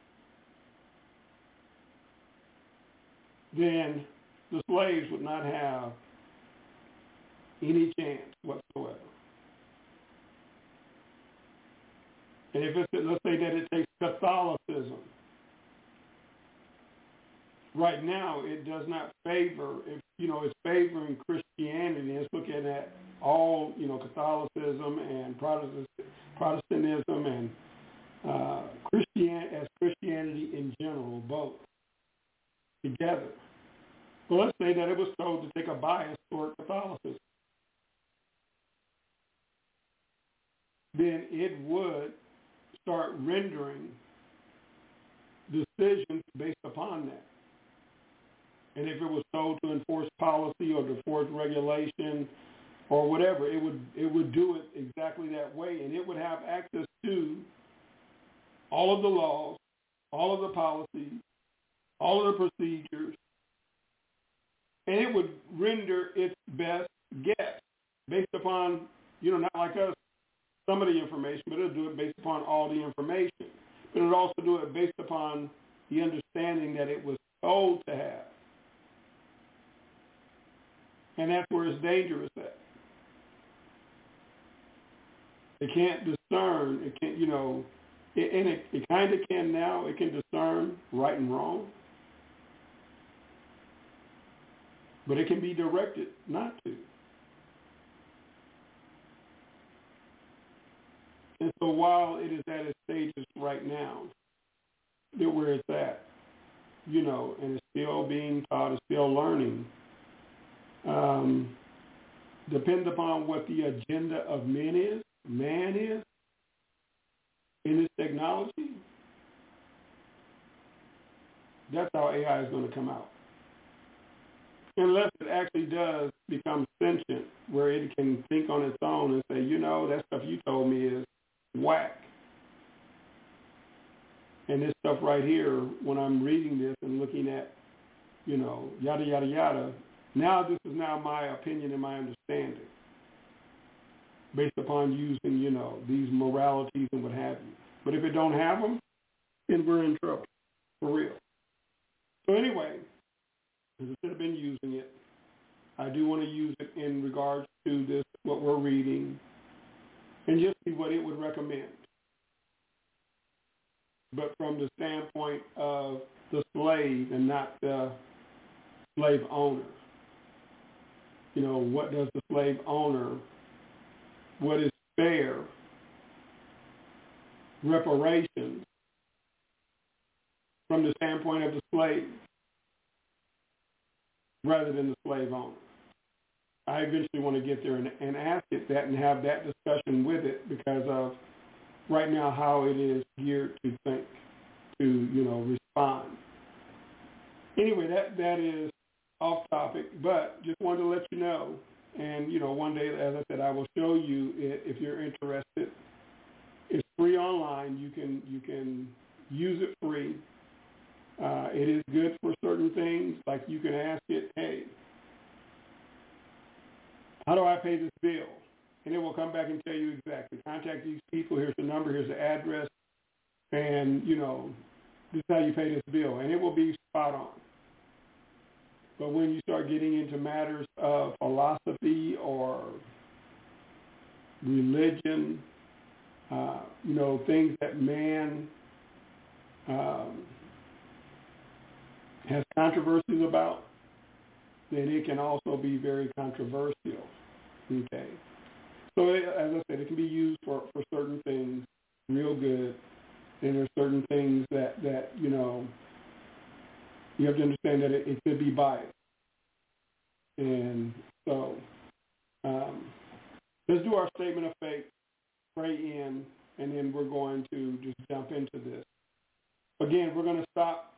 then the slaves would not have any chance whatsoever. And if it's, let's say that it takes Catholicism, right now it does not favor, if, you know, it's favoring Christianity. It's looking at all, you know, Catholicism and Protestant, Protestantism and uh, Christian as Christianity in general, both together. Well, let's say that it was told to take a bias toward Catholicism. Then it would start rendering decisions based upon that. And if it was told to enforce policy or to enforce regulation or whatever, it would it would do it exactly that way. And it would have access to all of the laws, all of the policies, all of the procedures, and it would render its best guess based upon, you know, not like us, some of the information, but it'll do it based upon all the information. But it'll also do it based upon the understanding that it was told to have. And that's where it's dangerous at. It can't discern, it can't, you know, it, and it, it kind of can now, it can discern right and wrong. But it can be directed not to. And so while it is at its stages right now, that where it's at, you know, and it's still being taught, it's still learning, um, depends upon what the agenda of men is, man is, in this technology, that's how A I is going to come out. Unless it actually does become sentient, where it can think on its own and say, you know, that stuff you told me is whack. And this stuff right here, when I'm reading this and looking at, you know, yada, yada, yada, now this is now my opinion and my understanding based upon using, you know, these moralities and what have you. But if it don't have them, then we're in trouble, for real. So anyway, instead of been using it, I do want to use it in regards to this, what we're reading, and just see what it would recommend. But from the standpoint of the slave and not the slave owner. You know, what does the slave owner, what is fair reparations from the standpoint of the slave rather than the slave owner. I eventually want to get there and, and ask it that and have that discussion with it because of right now how it is geared to think, to, you know, respond. Anyway, that, that is off topic, but just wanted to let you know. And, you know, one day, as I said, I will show you it if you're interested. It's free online. You can, you can, use it free. Uh, it is good for certain things, like you can ask it, hey, how do I pay this bill? And it will come back and tell you exactly. Contact these people. Here's the number. Here's the address. And, you know, this is how you pay this bill. And it will be spot on. But when you start getting into matters of philosophy or religion, uh, you know, things that man um, has controversies about, then it can also be very controversial. Okay. So it, as I said, it can be used for, for certain things real good, and there's certain things that, that you know, you have to understand that it, it could be biased. And so um, let's do our statement of faith, pray in, and then we're going to just jump into this. Again, we're going to stop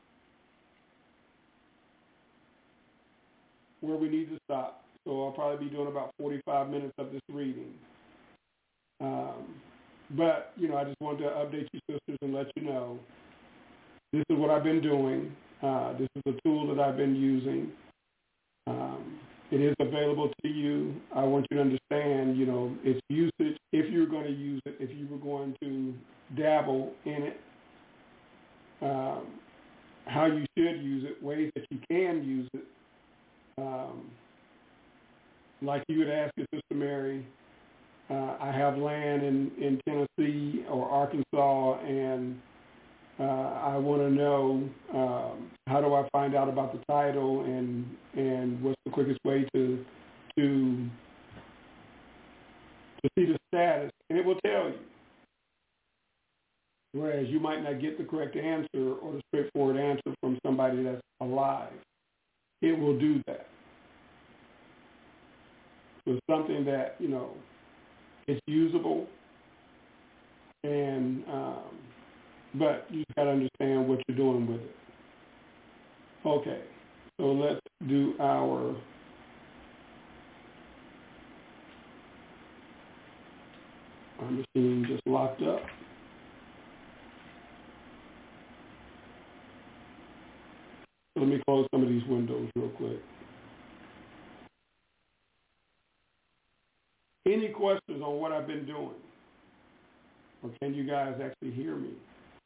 where we need to stop. So I'll probably be doing about forty-five minutes of this reading. Um, but, you know, I just wanted to update you sisters and let you know this is what I've been doing. Uh, this is a tool that I've been using. Um, it is available to you. I want you to understand, you know, its usage, if you're going to use it, if you were going to dabble in it, um, how you should use it, ways that you can use it. Um, like you would ask your Sister Mary, uh, I have land in, in Tennessee or Arkansas, and uh, I want to know um, how do I find out about the title, and and what's the quickest way to to to see the status, and it will tell you. Whereas you might not get the correct answer or the straightforward answer from somebody that's alive. It will do that. So it's something that, you know, it's usable, and um, but you just got to understand what you're doing with it. Okay, so let's do our our machine just locked up. So let me close some of these windows real quick. Any questions on what I've been doing? Or can you guys actually hear me?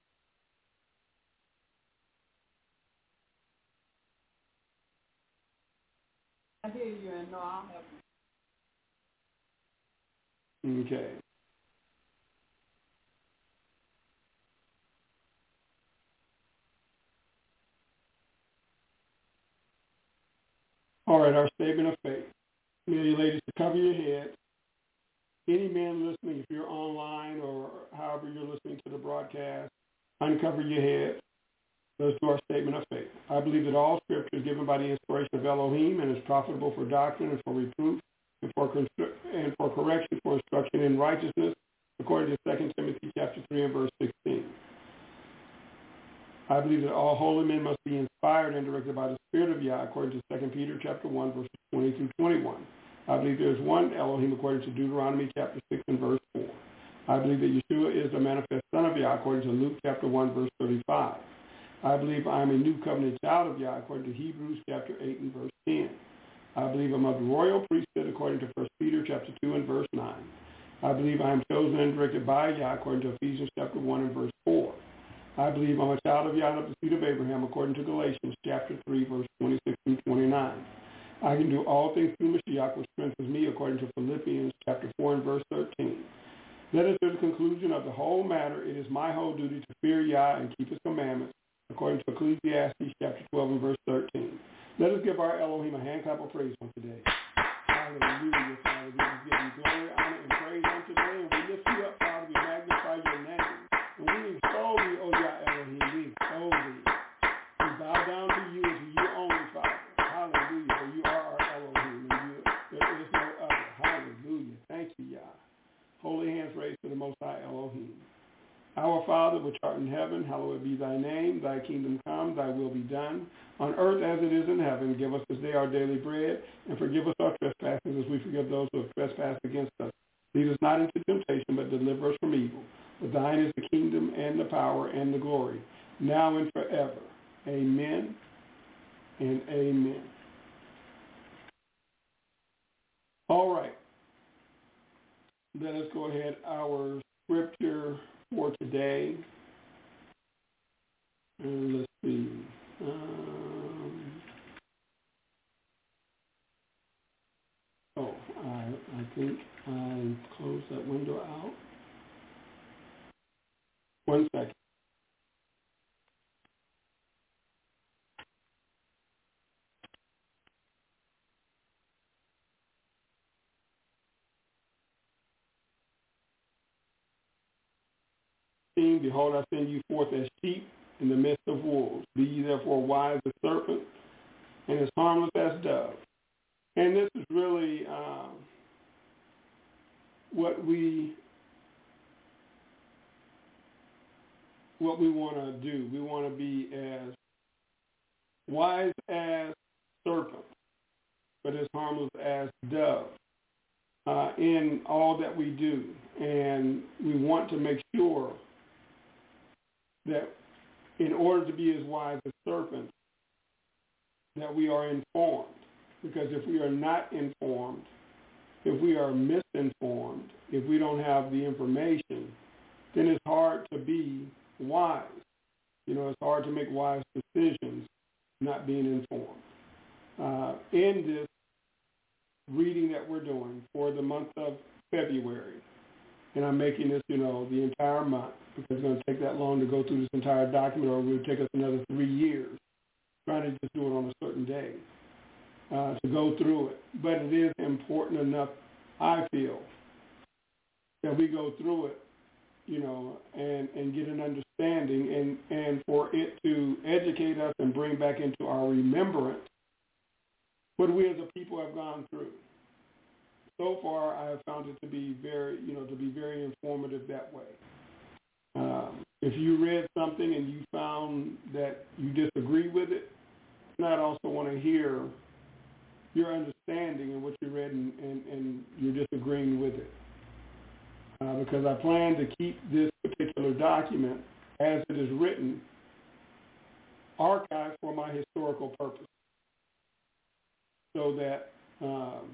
I hear you, and no, I'll help you. Okay. All right, our statement of faith. Many ladies, to cover your head. Any men listening, if you're online or however you're listening to the broadcast, uncover your head. Let's do our statement of faith. I believe that all Scripture is given by the inspiration of Elohim and is profitable for doctrine and for reproof and for constru- and for correction, for instruction in righteousness, according to Second Timothy chapter three and verse sixteen. I believe that all holy men must be inspired and directed by the Spirit of Yah, according to Second Peter chapter one, verses twenty through twenty-one. I believe there is one Elohim, according to Deuteronomy chapter six and verse four. I believe that Yeshua is the manifest Son of Yah, according to Luke chapter one, verse thirty-five. I believe I am a new covenant child of Yah, according to Hebrews chapter eight and verse ten. I believe I'm of the royal priesthood, according to First Peter chapter two and verse nine. I believe I am chosen and directed by Yah, according to Ephesians chapter one and verse four. I believe I'm a child of Yah of the seed of Abraham, according to Galatians chapter three, verse twenty-six through twenty-nine. I can do all things through Mashiach, which strengthens me, according to Philippians chapter four and verse thirteen. Let us to the conclusion of the whole matter. It is my whole duty to fear Yah and keep his commandments, according to Ecclesiastes chapter twelve and verse thirteen. Let us give our Elohim a hand clap of praise on today. Hallelujah, Father. We just give you glory, honor, and praise on today, and we lift you up, Father. We magnify your name. And we extol thee, O Yah Elohim. We extol thee. We bow down to you and to you only, Father. Hallelujah. For you are our Elohim, and you, there is no other. Hallelujah. Thank you, Yah. Holy hands raised to the Most High Elohim. Our Father, which art in heaven, hallowed be thy name. Thy kingdom come, thy will be done, on earth as it is in heaven. Give us this day our daily bread, and forgive us our trespasses as we forgive those who have trespassed against us. Lead us not into temptation, but deliver us from evil. For thine is the kingdom and the power and the glory. now and forever. Amen and amen. All right. Let us go ahead. Our scripture for today. And let's see. Um, oh, I, I think I closed that window out. One second. Behold, I send you forth as sheep in the midst of wolves. Be ye therefore wise as serpents and as harmless as doves. And this is really um, what we what we want to do. We want to be as wise as serpents, but as harmless as doves uh, in all that we do. And we want to make sure that in order to be as wise as serpents, that we are informed. Because if we are not informed, if we are misinformed, if we don't have the information, then it's hard to be wise. You know, it's hard to make wise decisions not being informed. Uh, in this reading that we're doing for the month of February, and I'm making this, you know, the entire month, because it's going to take that long to go through this entire document, or it would take us another three years trying to just do it on a certain day uh, to go through it. But it is important enough, I feel, that we go through it, you know, and, and get an understanding, and, and for it to educate us and bring back into our remembrance what we as a people have gone through. So far, I have found it to be very, you know, to be very informative that way. Um, if you read something and you found that you disagree with it, I'd also want to hear your understanding of what you read and, and, and you're disagreeing with it. Uh, because I plan to keep this particular document, as it is written, archived for my historical purpose, so that um,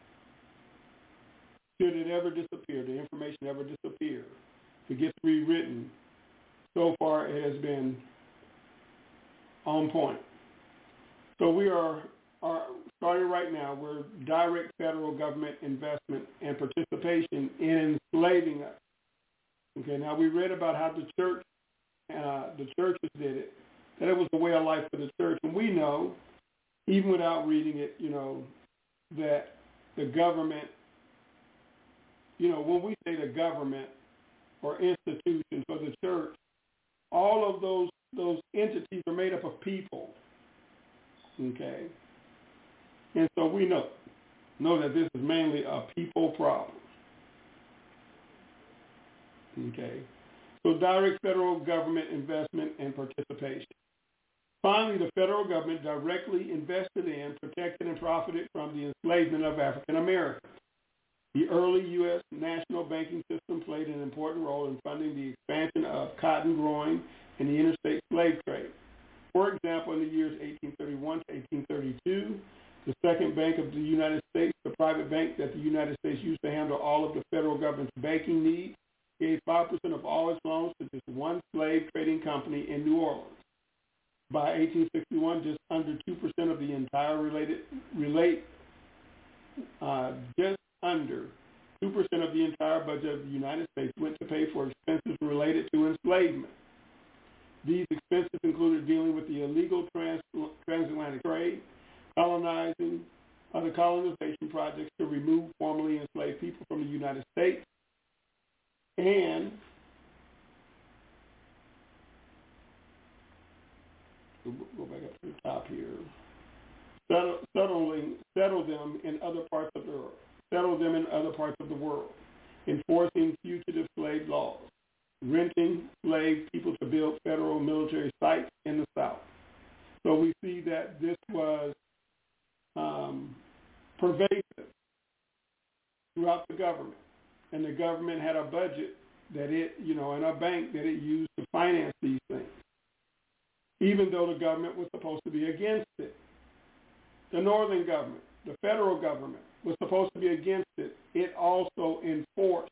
should it ever disappear, the information ever disappear, if it gets rewritten, so far it has been on point. So we are, are starting right now. We're direct federal government investment and participation in enslaving us. Okay, now we read about how the church, uh, the churches did it, that it was a way of life for the church. And we know, even without reading it, you know, that the government, you know, when we say the government or institutions or the church, all of those those entities are made up of people. Okay? And so we know, know that this is mainly a people problem. Okay? So direct federal government investment and participation. Finally, the federal government directly invested in, protected, and profited from the enslavement of African Americans. The early U S national banking system played an important role in funding the expansion of cotton growing and the interstate slave trade. For example, in the years eighteen thirty-one to eighteen thirty-two, the Second Bank of the United States, the private bank that the United States used to handle all of the federal government's banking needs, gave five percent of all its loans to just one slave trading company in New Orleans. By eighteen sixty-one, just under two percent of the entire related, relate, uh, just under two percent of the entire budget of the United States went to pay for expenses related to enslavement. These expenses included dealing with the illegal trans- transatlantic trade, colonizing, other colonization projects to remove formerly enslaved people from the United States, and we'll go back up to the top here, settle, settling, settle them in other parts of the world. settle them in other parts of the world, enforcing fugitive slave laws, renting slave people to build federal military sites in the South. So we see that this was um, pervasive throughout the government, and the government had a budget that it, you know, and a bank that it used to finance these things. even though the government was supposed to be against it. The northern government, the federal government, was supposed to be against it. It also enforced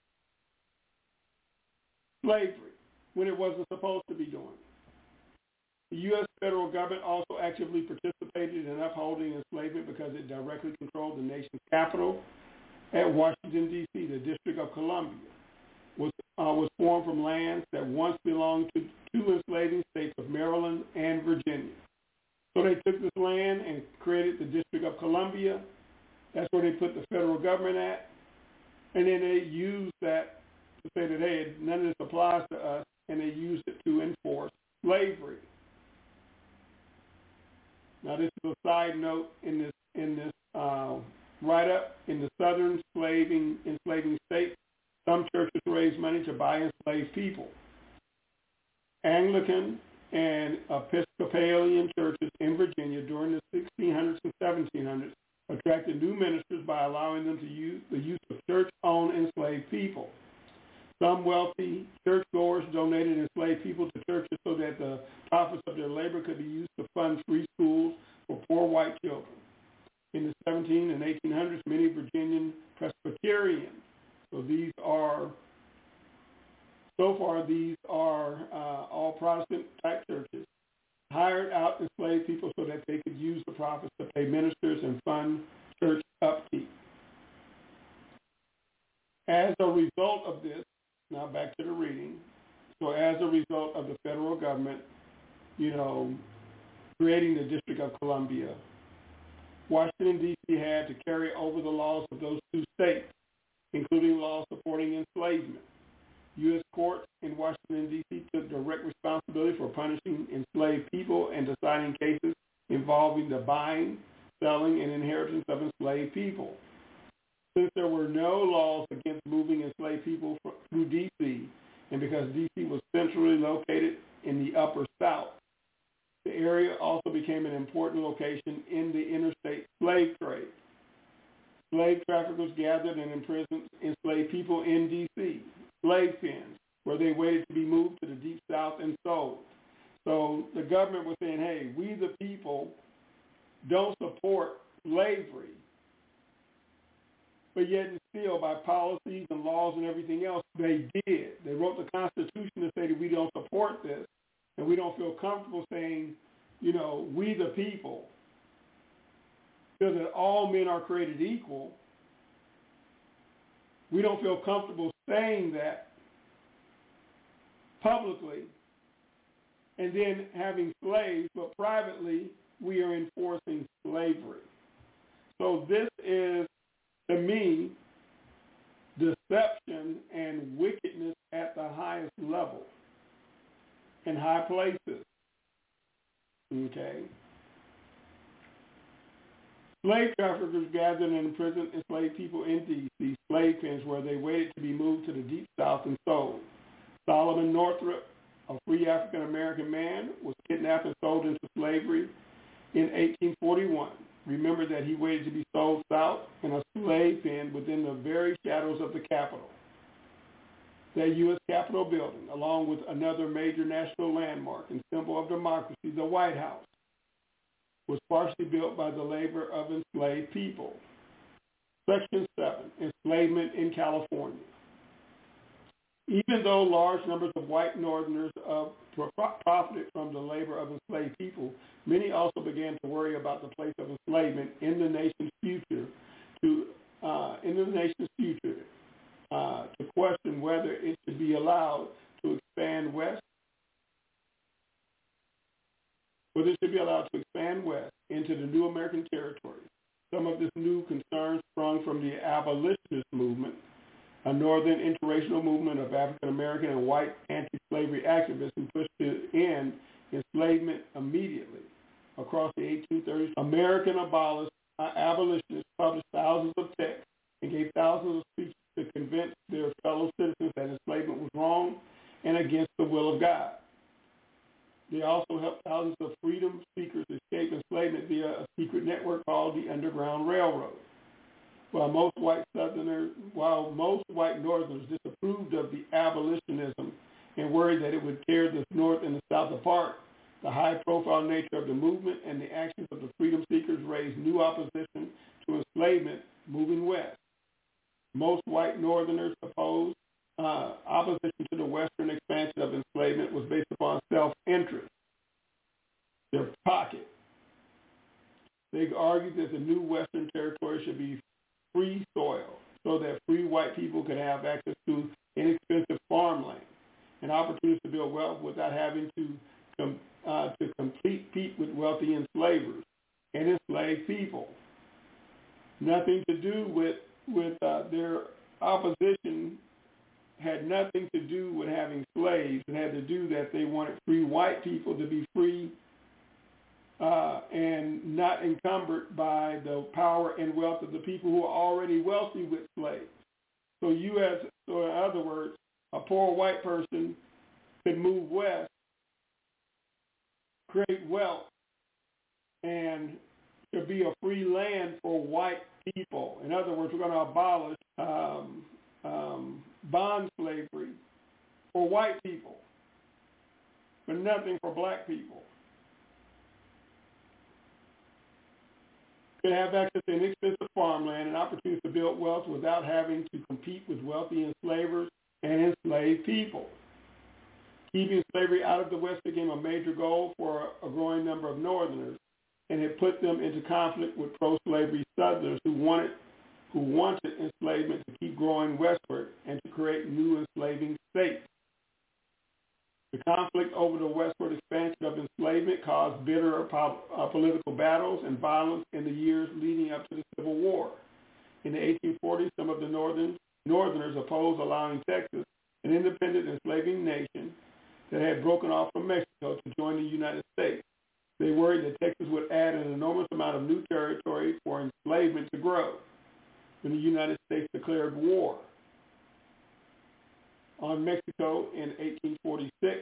slavery when it wasn't supposed to be doing it. The U S federal government also actively participated in upholding enslavement because it directly controlled the nation's capital at Washington, D C. The District of Columbia was uh, was formed from lands that once belonged to two enslaving states of Maryland and Virginia. So they took this land and created the District of Columbia. That's where they put the federal government at. And then they used that to say that, hey, none of this applies to us, and they used it to enforce slavery. Now, this is a side note in this in this uh, write-up. In the southern enslaving, enslaving states, some churches raised money to buy enslaved people. Anglican and Episcopalian churches in Virginia during the sixteen hundreds and seventeen hundreds attracted new ministers by allowing them to use the use of church-owned enslaved people. Some wealthy churchgoers donated enslaved people to churches so that the profits of their labor could be used to fund free schools for poor white children. In the seventeen and eighteen hundreds, many Virginian Presbyterians, so these are, so far these are uh, all Protestant-type churches, hired out enslaved people so that they could use the profits to pay ministers and fund church upkeep. As a result of this, now back to the reading. So as a result of the federal government, you know, creating the District of Columbia, Washington, D C had to carry over the laws of those two states, including laws supporting enslavement. U S courts in Washington, D C took direct responsibility for punishing enslaved people and deciding cases involving the buying, selling, and inheritance of enslaved people. Since there were no laws against moving enslaved people through D C, and because D C was centrally located in the Upper South, the area also became an important location in the interstate slave trade. Slave traffickers gathered and imprisoned enslaved people in D C, slave pens, where they waited to be moved to the Deep South and sold. So the government was saying, hey, we the people don't support slavery, but yet and still, by policies and laws and everything else, they did. They wrote the Constitution to say that we don't support this, and we don't feel comfortable saying, you know, we the people, feel that all men are created equal. We don't feel comfortable saying that publicly and then having slaves, but privately we are enforcing slavery. So this is, to me, deception and wickedness at the highest level, in high places. Okay? Slave traffickers gathered and imprisoned enslaved people in D C, slave pens where they waited to be moved to the Deep South and sold. Solomon Northrop, a free African-American man, was kidnapped and sold into slavery in eighteen forty-one. Remember that he waited to be sold south in a slave pen within the very shadows of the Capitol. The U S Capitol building, along with another major national landmark and symbol of democracy, the White House, was partially built by the labor of enslaved people. Section seven, enslavement in California. Even though large numbers of white Northerners uh, profited from the labor of enslaved people, many also began to worry about the place of enslavement in the nation's future. To uh, in the nation's future, uh, to question whether it should be allowed to expand west, whether it should be allowed to expand west into the new American territories. Some of this new concern sprung from the abolitionist movement, a northern interracial movement of African American and white anti-slavery activists who pushed to end enslavement immediately. Across the eighteen thirties, American abolish, uh, abolitionists published thousands of texts and gave thousands of speeches to convince their fellow citizens that enslavement was wrong and against the will of God. They also helped thousands of freedom seekers escape enslavement via a secret network called the Underground Railroad. While most white Southerners, while most white Northerners disapproved of the abolitionism and worried that it would tear the North and the South apart, The high-profile nature of the movement and the actions of the freedom seekers raised new opposition to enslavement moving west. Most white Northerners opposed uh, opposition to the Western expansion of enslavement was based upon self-interest, their pocket. They argued that the new Western territory should be free soil so that free white people could have access to inexpensive farmland and opportunities to build wealth without having to com- uh, to compete with wealthy enslavers and enslaved people. Nothing to do with with uh, their opposition had nothing to do with having slaves. It had to do that they wanted free white people to be free uh, and not encumbered by the power and wealth of the people who are already wealthy with slaves. So you as, so in other words, a poor white person could move west, create wealth, and to be a free land for white people. In other words, we're going to abolish um, um, bond slavery for white people, but nothing for black people. Could have access to inexpensive farmland and opportunities to build wealth without having to compete with wealthy enslavers and enslaved people. Keeping slavery out of the West became a major goal for a growing number of Northerners, and it put them into conflict with pro-slavery Southerners who wanted who wanted enslavement to keep growing westward and to create new enslaving states. The conflict over the westward expansion of enslavement caused bitter po- uh, political battles and violence in the years leading up to the Civil War. In the eighteen forties, some of the northern, Northerners opposed allowing Texas, an independent enslaving nation that had broken off from Mexico, to join the United States. They worried that Texas would add an enormous amount of new territory for enslavement to grow when the United States declared war on Mexico in eighteen forty-six.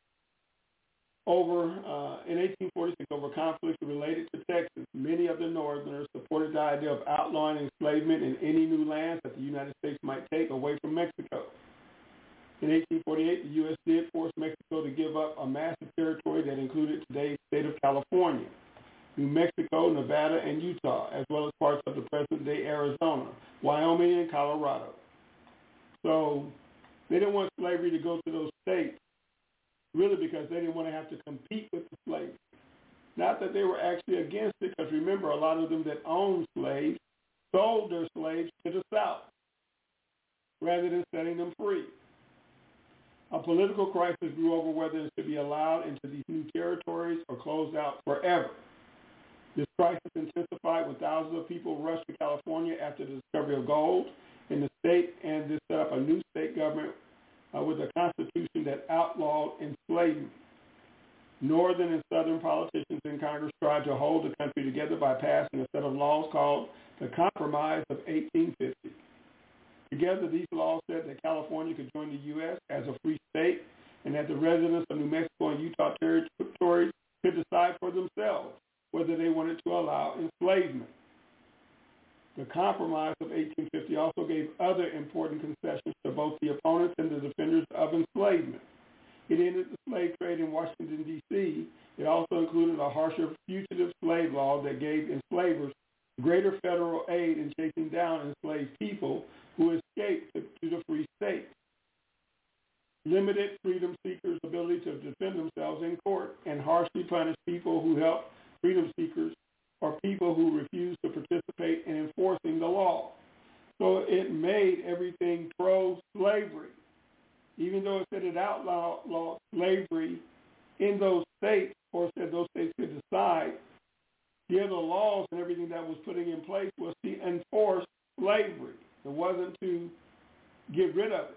Over uh, in eighteen forty-six, over conflicts related to Texas, many of the Northerners supported the idea of outlawing enslavement in any new lands that the United States might take away from Mexico. In eighteen forty-eight, the U S did force Mexico to give up a massive territory that included today's state of California, New Mexico, Nevada, and Utah, as well as parts of the present-day Arizona, Wyoming, and Colorado. So they didn't want slavery to go to those states, really because they didn't want to have to compete with the slaves. Not that they were actually against it, because remember, a lot of them that owned slaves sold their slaves to the South rather than setting them free. A political crisis grew over whether it should be allowed into these new territories or closed out forever. This crisis intensified when thousands of people rushed to California after the discovery of gold in the state, and this set up a new state government uh, with a constitution that outlawed enslavement. Northern and Southern politicians in Congress tried to hold the country together by passing a set of laws called the Compromise of eighteen fifty. Together, these laws said that California could join the U S as a free state and that the residents of New Mexico and Utah territories could decide for themselves whether they wanted to allow enslavement. The Compromise of eighteen fifty also gave other important concessions to both the opponents and the defenders of enslavement. It ended the slave trade in Washington, D C It also included a harsher fugitive slave law that gave enslavers greater federal aid in chasing down enslaved people who escaped to the free states. Limited freedom seekers' ability to defend themselves in court and harshly punished people who helped freedom seekers or people who refused to participate in enforcing the law. So it made everything pro-slavery. Even though it said it outlawed slavery in those states, or said those states could decide, the other laws and everything that was putting in place was to enforce slavery. It wasn't to get rid of it.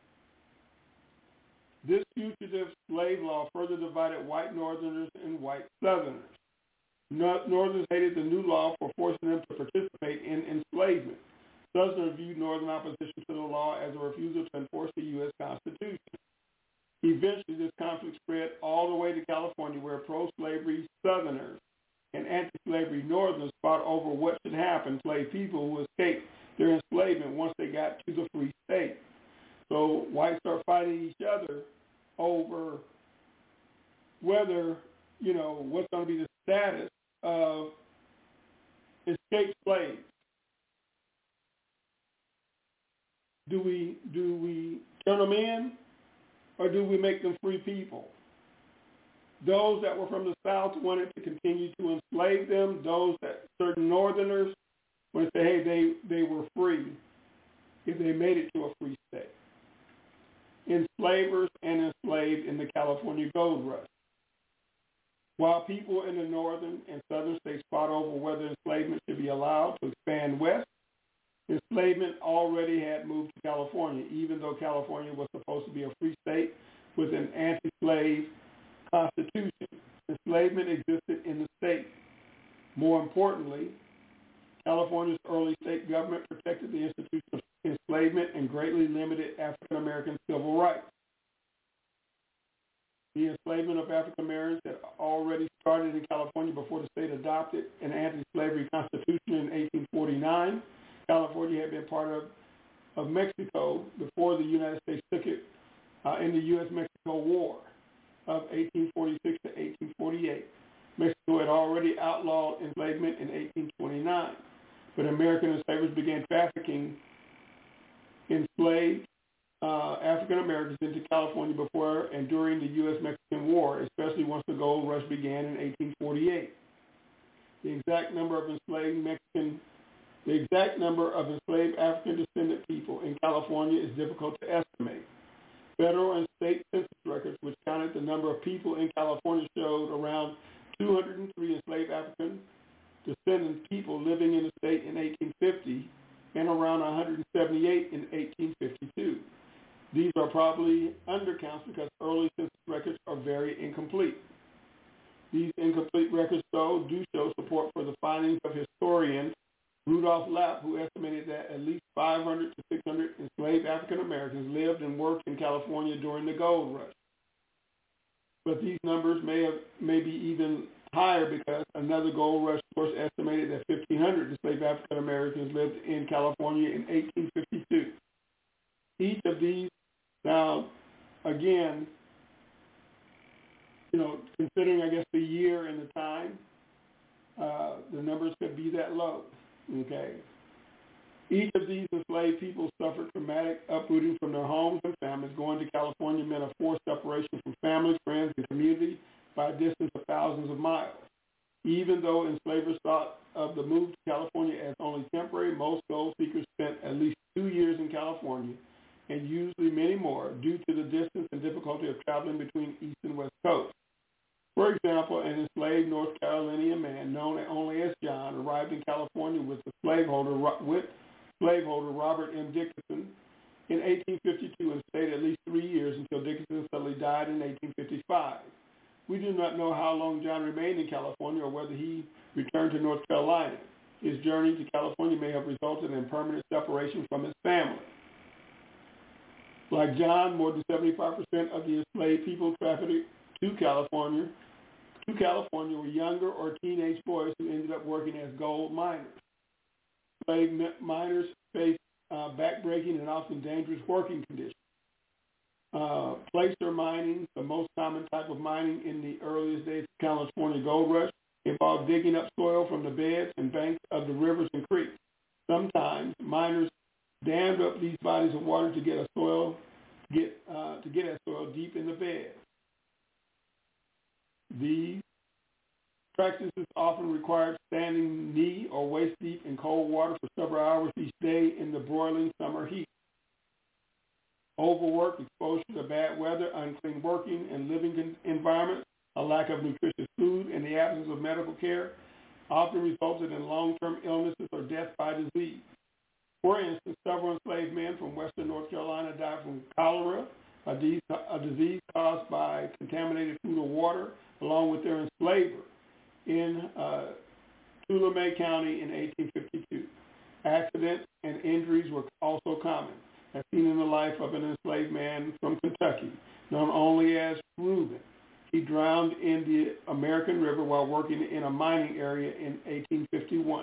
This fugitive slave law further divided white Northerners and white Southerners. Northerners hated the new law for forcing them to participate in enslavement. Southerners viewed Northern opposition to the law as a refusal to enforce the U S Constitution. Eventually, this conflict spread all the way to California, where pro-slavery Southerners and anti-slavery Northerners fought over what should happen to enslaved people who escaped their enslavement once they got to the free state. So whites start fighting each other over whether you know, what's going to be the status of escaped slaves? Do we do we turn them in, or do we make them free people? Those that were from the South wanted to continue to enslave them. Those that certain Northerners wanted to say, hey, they, they were free if they made it to a free state. Enslavers and enslaved in the California Gold Rush. While people in the northern and southern states fought over whether enslavement should be allowed to expand west, enslavement already had moved to California, even though California was supposed to be a free state with an anti-slave constitution. Enslavement existed in the state. More importantly, California's early state government protected the institution of enslavement and greatly limited African American civil rights. The enslavement of African Americans had already started in California before the state adopted an anti-slavery constitution in eighteen forty-nine. California had been part of, of Mexico before the United States took it uh, in the U S Mexico War of eighteen forty-six to eighteen forty-eight. Mexico had already outlawed enslavement in eighteen twenty-nine, but American enslavers began trafficking enslaved uh, African Americans into California before and during the U S Mexican War, especially once the gold rush began in eighteen forty-eight. The exact number of enslaved Mexican, the exact number of enslaved African descendant people in California is difficult to estimate. Federal and state census records, which counted the number of people in California, showed around two hundred three enslaved African descendant people living in the state in eighteen fifty and around one hundred seventy-eight in eighteen fifty-two. These are probably undercounts because early census records are very incomplete. These incomplete records, though, do show support for the findings of historian Rudolph Lapp, who estimated that at least five hundred to six hundred enslaved African Americans lived and worked in California during the gold rush. But these numbers may have may be even higher because another gold rush source estimated that fifteen hundred enslaved African Americans lived in California in eighteen fifty-two. Each of these, now, again, you know, considering, I guess, the year and the time, uh, the numbers could be that low. Okay. Each of these enslaved people suffered traumatic uprooting from their homes and families. Going to California meant a forced separation from family, friends, and community by a distance of thousands of miles. Even though enslavers thought of the move to California as only temporary, most gold seekers spent at least two years in California, and usually many more, due to the distance and difficulty of traveling between East and West Coast. For example, an enslaved North Carolinian man known only as John arrived in California with the slaveholder with slaveholder Robert M. Dickinson in eighteen fifty-two and stayed at least three years until Dickinson suddenly died in eighteen fifty-five. We do not know how long John remained in California or whether he returned to North Carolina. His journey to California may have resulted in permanent separation from his family. Like John, more than seventy-five percent of the enslaved people trafficked to California to California were younger or teenage boys who ended up working as gold miners. Slave miners faced uh, backbreaking and often dangerous working conditions. Uh, placer mining, the most common type of mining in the earliest days of California gold rush, involved digging up soil from the beds and banks of the rivers and creeks. Sometimes miners dammed up these bodies of water to get a soil, get uh, to get that soil deep in the bed. These practices often required standing knee or waist deep in cold water for several hours each day in the broiling summer heat. Overwork, exposure to bad weather, unclean working and living environments, a lack of nutritious food, and the absence of medical care often resulted in long-term illnesses or death by disease. For instance, several enslaved men from western North Carolina died from cholera, a disease, a disease caused by contaminated food or water, along with their enslaver in uh, Tuolumne County in eighteen fifty-two. Accidents and injuries were also common, as seen in the life of an enslaved man from Kentucky, known only as Reuben. He drowned in the American River while working in a mining area in eighteen fifty-one.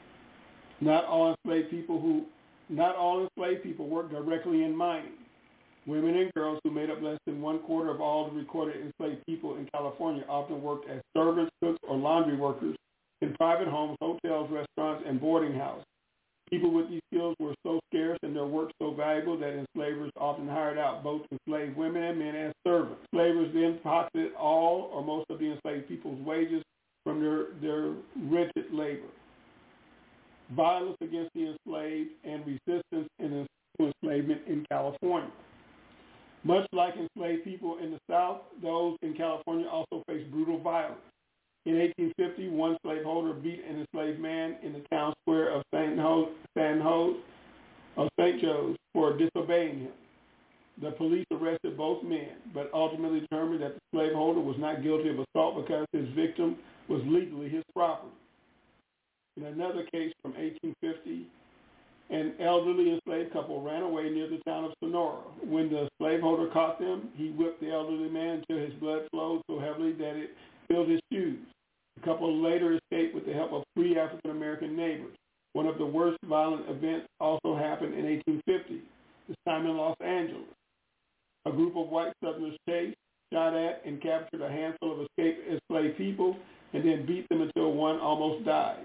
Not all enslaved people who, not all enslaved people worked directly in mining. Women and girls, who made up less than one quarter of all the recorded enslaved people in California, often worked as servants, cooks, or laundry workers in private homes, hotels, restaurants, and boarding houses. People with these skills were so scarce and their work so valuable that enslavers often hired out both enslaved women and men as servants. Enslavers then pocketed all or most of the enslaved people's wages from their, their wretched labor. Violence against the enslaved and resistance in enslavement in California. Much like enslaved people in the South, those in California also faced brutal violence. In eighteen fifty, one slaveholder beat an enslaved man in the town square of Saint Jose, San Jose, of Saint Joe's for disobeying him. The police arrested both men, but ultimately determined that the slaveholder was not guilty of assault because his victim was legally his property. In another case from eighteen fifty, an elderly enslaved couple ran away near the town of Sonora. When the slaveholder caught them, he whipped the elderly man until his blood flowed so heavily that it filled his shoes. The couple later escaped with the help of three African-American neighbors. One of the worst violent events also happened in eighteen fifty, this time in Los Angeles. A group of white Southerners chased, shot at, and captured a handful of escaped enslaved people and then beat them until one almost died.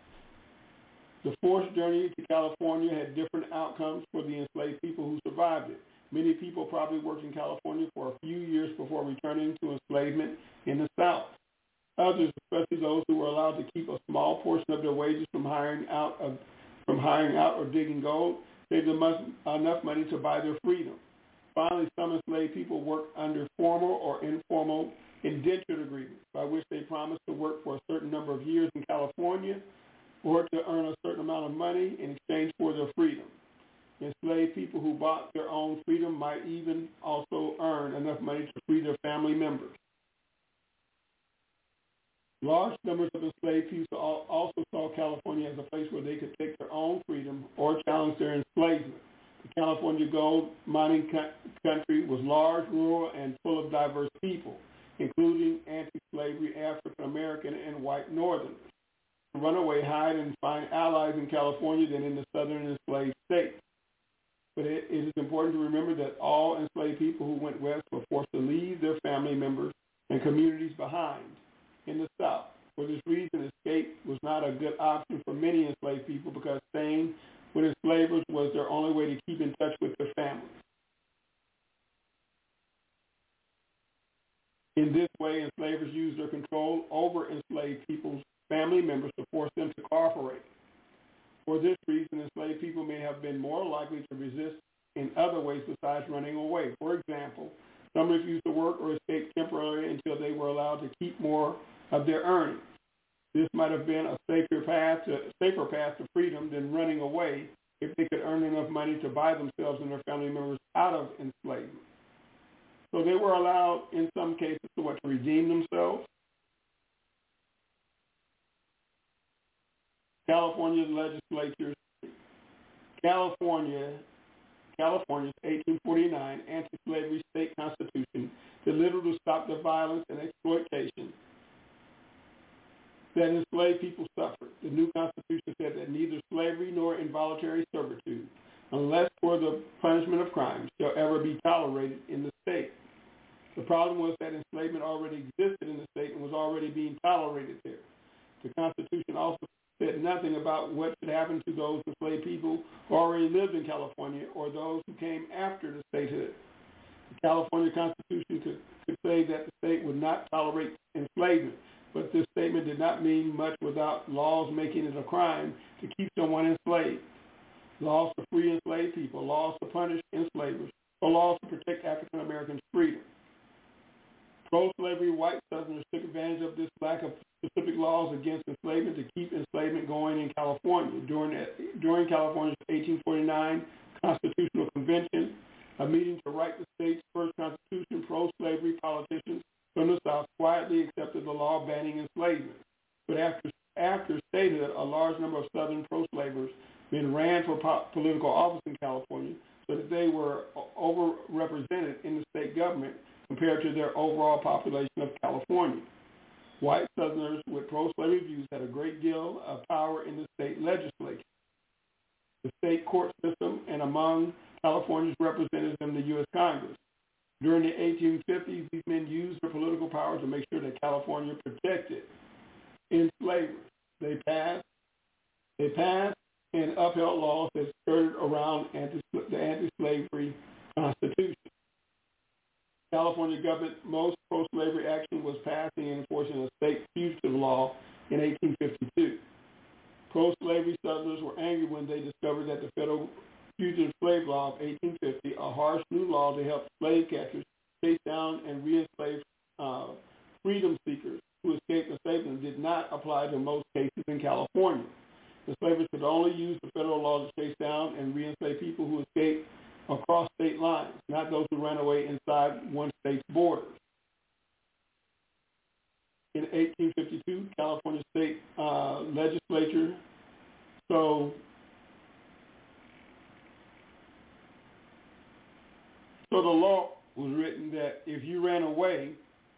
The forced journey to California had different outcomes for the enslaved people who survived it. Many people probably worked in California for a few years before returning to enslavement in the South. Others, especially those who were allowed to keep a small portion of their wages from hiring out, of, from hiring out or digging gold, saved them enough money to buy their freedom. Finally, some enslaved people worked under formal or informal indentured agreements by which they promised to work for a certain number of years in California or to earn a certain amount of money in exchange for their freedom. Enslaved people who bought their own freedom might even also earn enough money to free their family members. Large numbers of enslaved people also saw California as a place where they could take their own freedom or challenge their enslavement. The California gold mining country was large, rural, and full of diverse people, including anti-slavery African-American and white Northerners. Run away, hide, and find allies in California than in the southern enslaved states. But it, it is important to remember that all enslaved people who went west were forced to leave their family members and communities behind in the South. For this reason, escape was not a good option for many enslaved people because staying with enslavers was their only way to keep in touch with their families. In this way, enslavers used their control over enslaved people's family members to force them to cooperate. For this reason, enslaved people may have been more likely to resist in other ways besides running away. For example, some refused to work or escaped temporarily until they were allowed to keep more of their earnings. This might have been a safer path to, safer path to freedom than running away if they could earn enough money to buy themselves and their family members out of enslavement. So they were allowed, in some cases, to what, to redeem themselves. California legislature, California, California's eighteen forty-nine anti-slavery state constitution did little to stop the violence and exploitation that enslaved people suffered. The new constitution said that neither slavery nor involuntary servitude, unless for the punishment of crimes, shall ever be tolerated in the state. The problem was that enslavement already existed in the state and was already being tolerated there. The Constitution also said nothing about what should happen to those enslaved people who already lived in California or those who came after the statehood. The California Constitution could, could say that the state would not tolerate enslavement, but this statement did not mean much without laws making it a crime to keep someone enslaved. Laws to free enslaved people, laws to punish enslavers, or laws to protect African Americans' freedom. Pro-slavery white Southerners took advantage of this lack of specific laws against enslavement to keep enslavement going in California. During, during California's eighteen forty-nine Constitutional Convention, a meeting to write the state's first constitution, pro-slavery politicians from the South quietly accepted the law banning enslavement. But after, after statehood, a large number of Southern pro-slavers then ran for po- political office in California so that they were overrepresented in the state government compared to their overall population of California. White Southerners with pro-slavery views had a great deal of power in the state legislature. The state court system and among California's representatives in the U S Congress. During the eighteen fifties, these men used their political power to make sure that California protected enslavers. They passed, they passed and upheld laws that skirted around anti, the anti-slavery Constitution. California government most pro-slavery action was passing and enforcing a state fugitive law in eighteen fifty-two. Pro-slavery Southerners were angry when they discovered that the federal fugitive slave law of eighteen fifty, a harsh new law to help slave catchers chase down and re-enslave uh, freedom seekers who escaped enslavement, did not apply to most cases in California. The slavers could only use the federal law to chase down and re-enslave people who escaped across state lines, not those who ran away inside one state's borders. In eighteen fifty-two, California state uh, legislature, so so the law was written that if you ran away,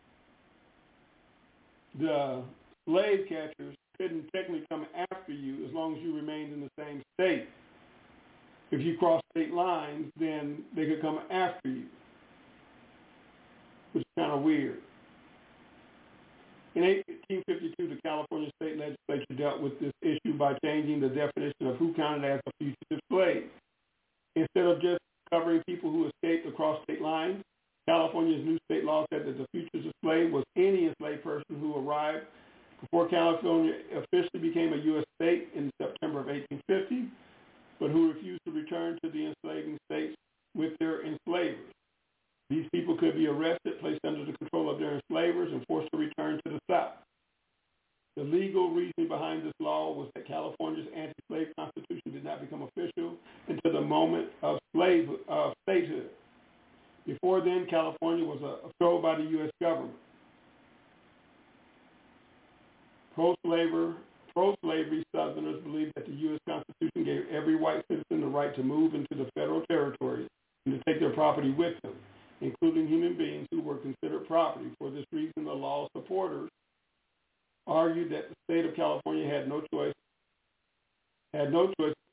the slave catchers couldn't technically come after you as long as you remained in the same state. If you crossed state lines, then they could come after you, which is kind of weird. In eighteen fifty-two, the California state legislature dealt with this issue by changing the definition of who counted as a fugitive slave. Instead of just covering people who escaped across state lines, California's new state law said that the fugitive slave was any enslaved person who arrived before California officially became a U S state in September of eighteen fifty, but who refused to return to the enslaving states with their enslavers. These people could be arrested, placed under the control of their enslavers, and forced to return to the South. The legal reasoning behind this law was that California's anti-slave constitution did not become official until the moment of slave of statehood. Before then, California was uh, controlled by the U S government. Pro-slaver, pro-slavery Southerners believed that the U S Constitution gave every white citizen the right to move into the federal territories and to take their property with them, including human beings who were considered property. For this reason, the law's supporters argued that the state of California had no choice, had no choice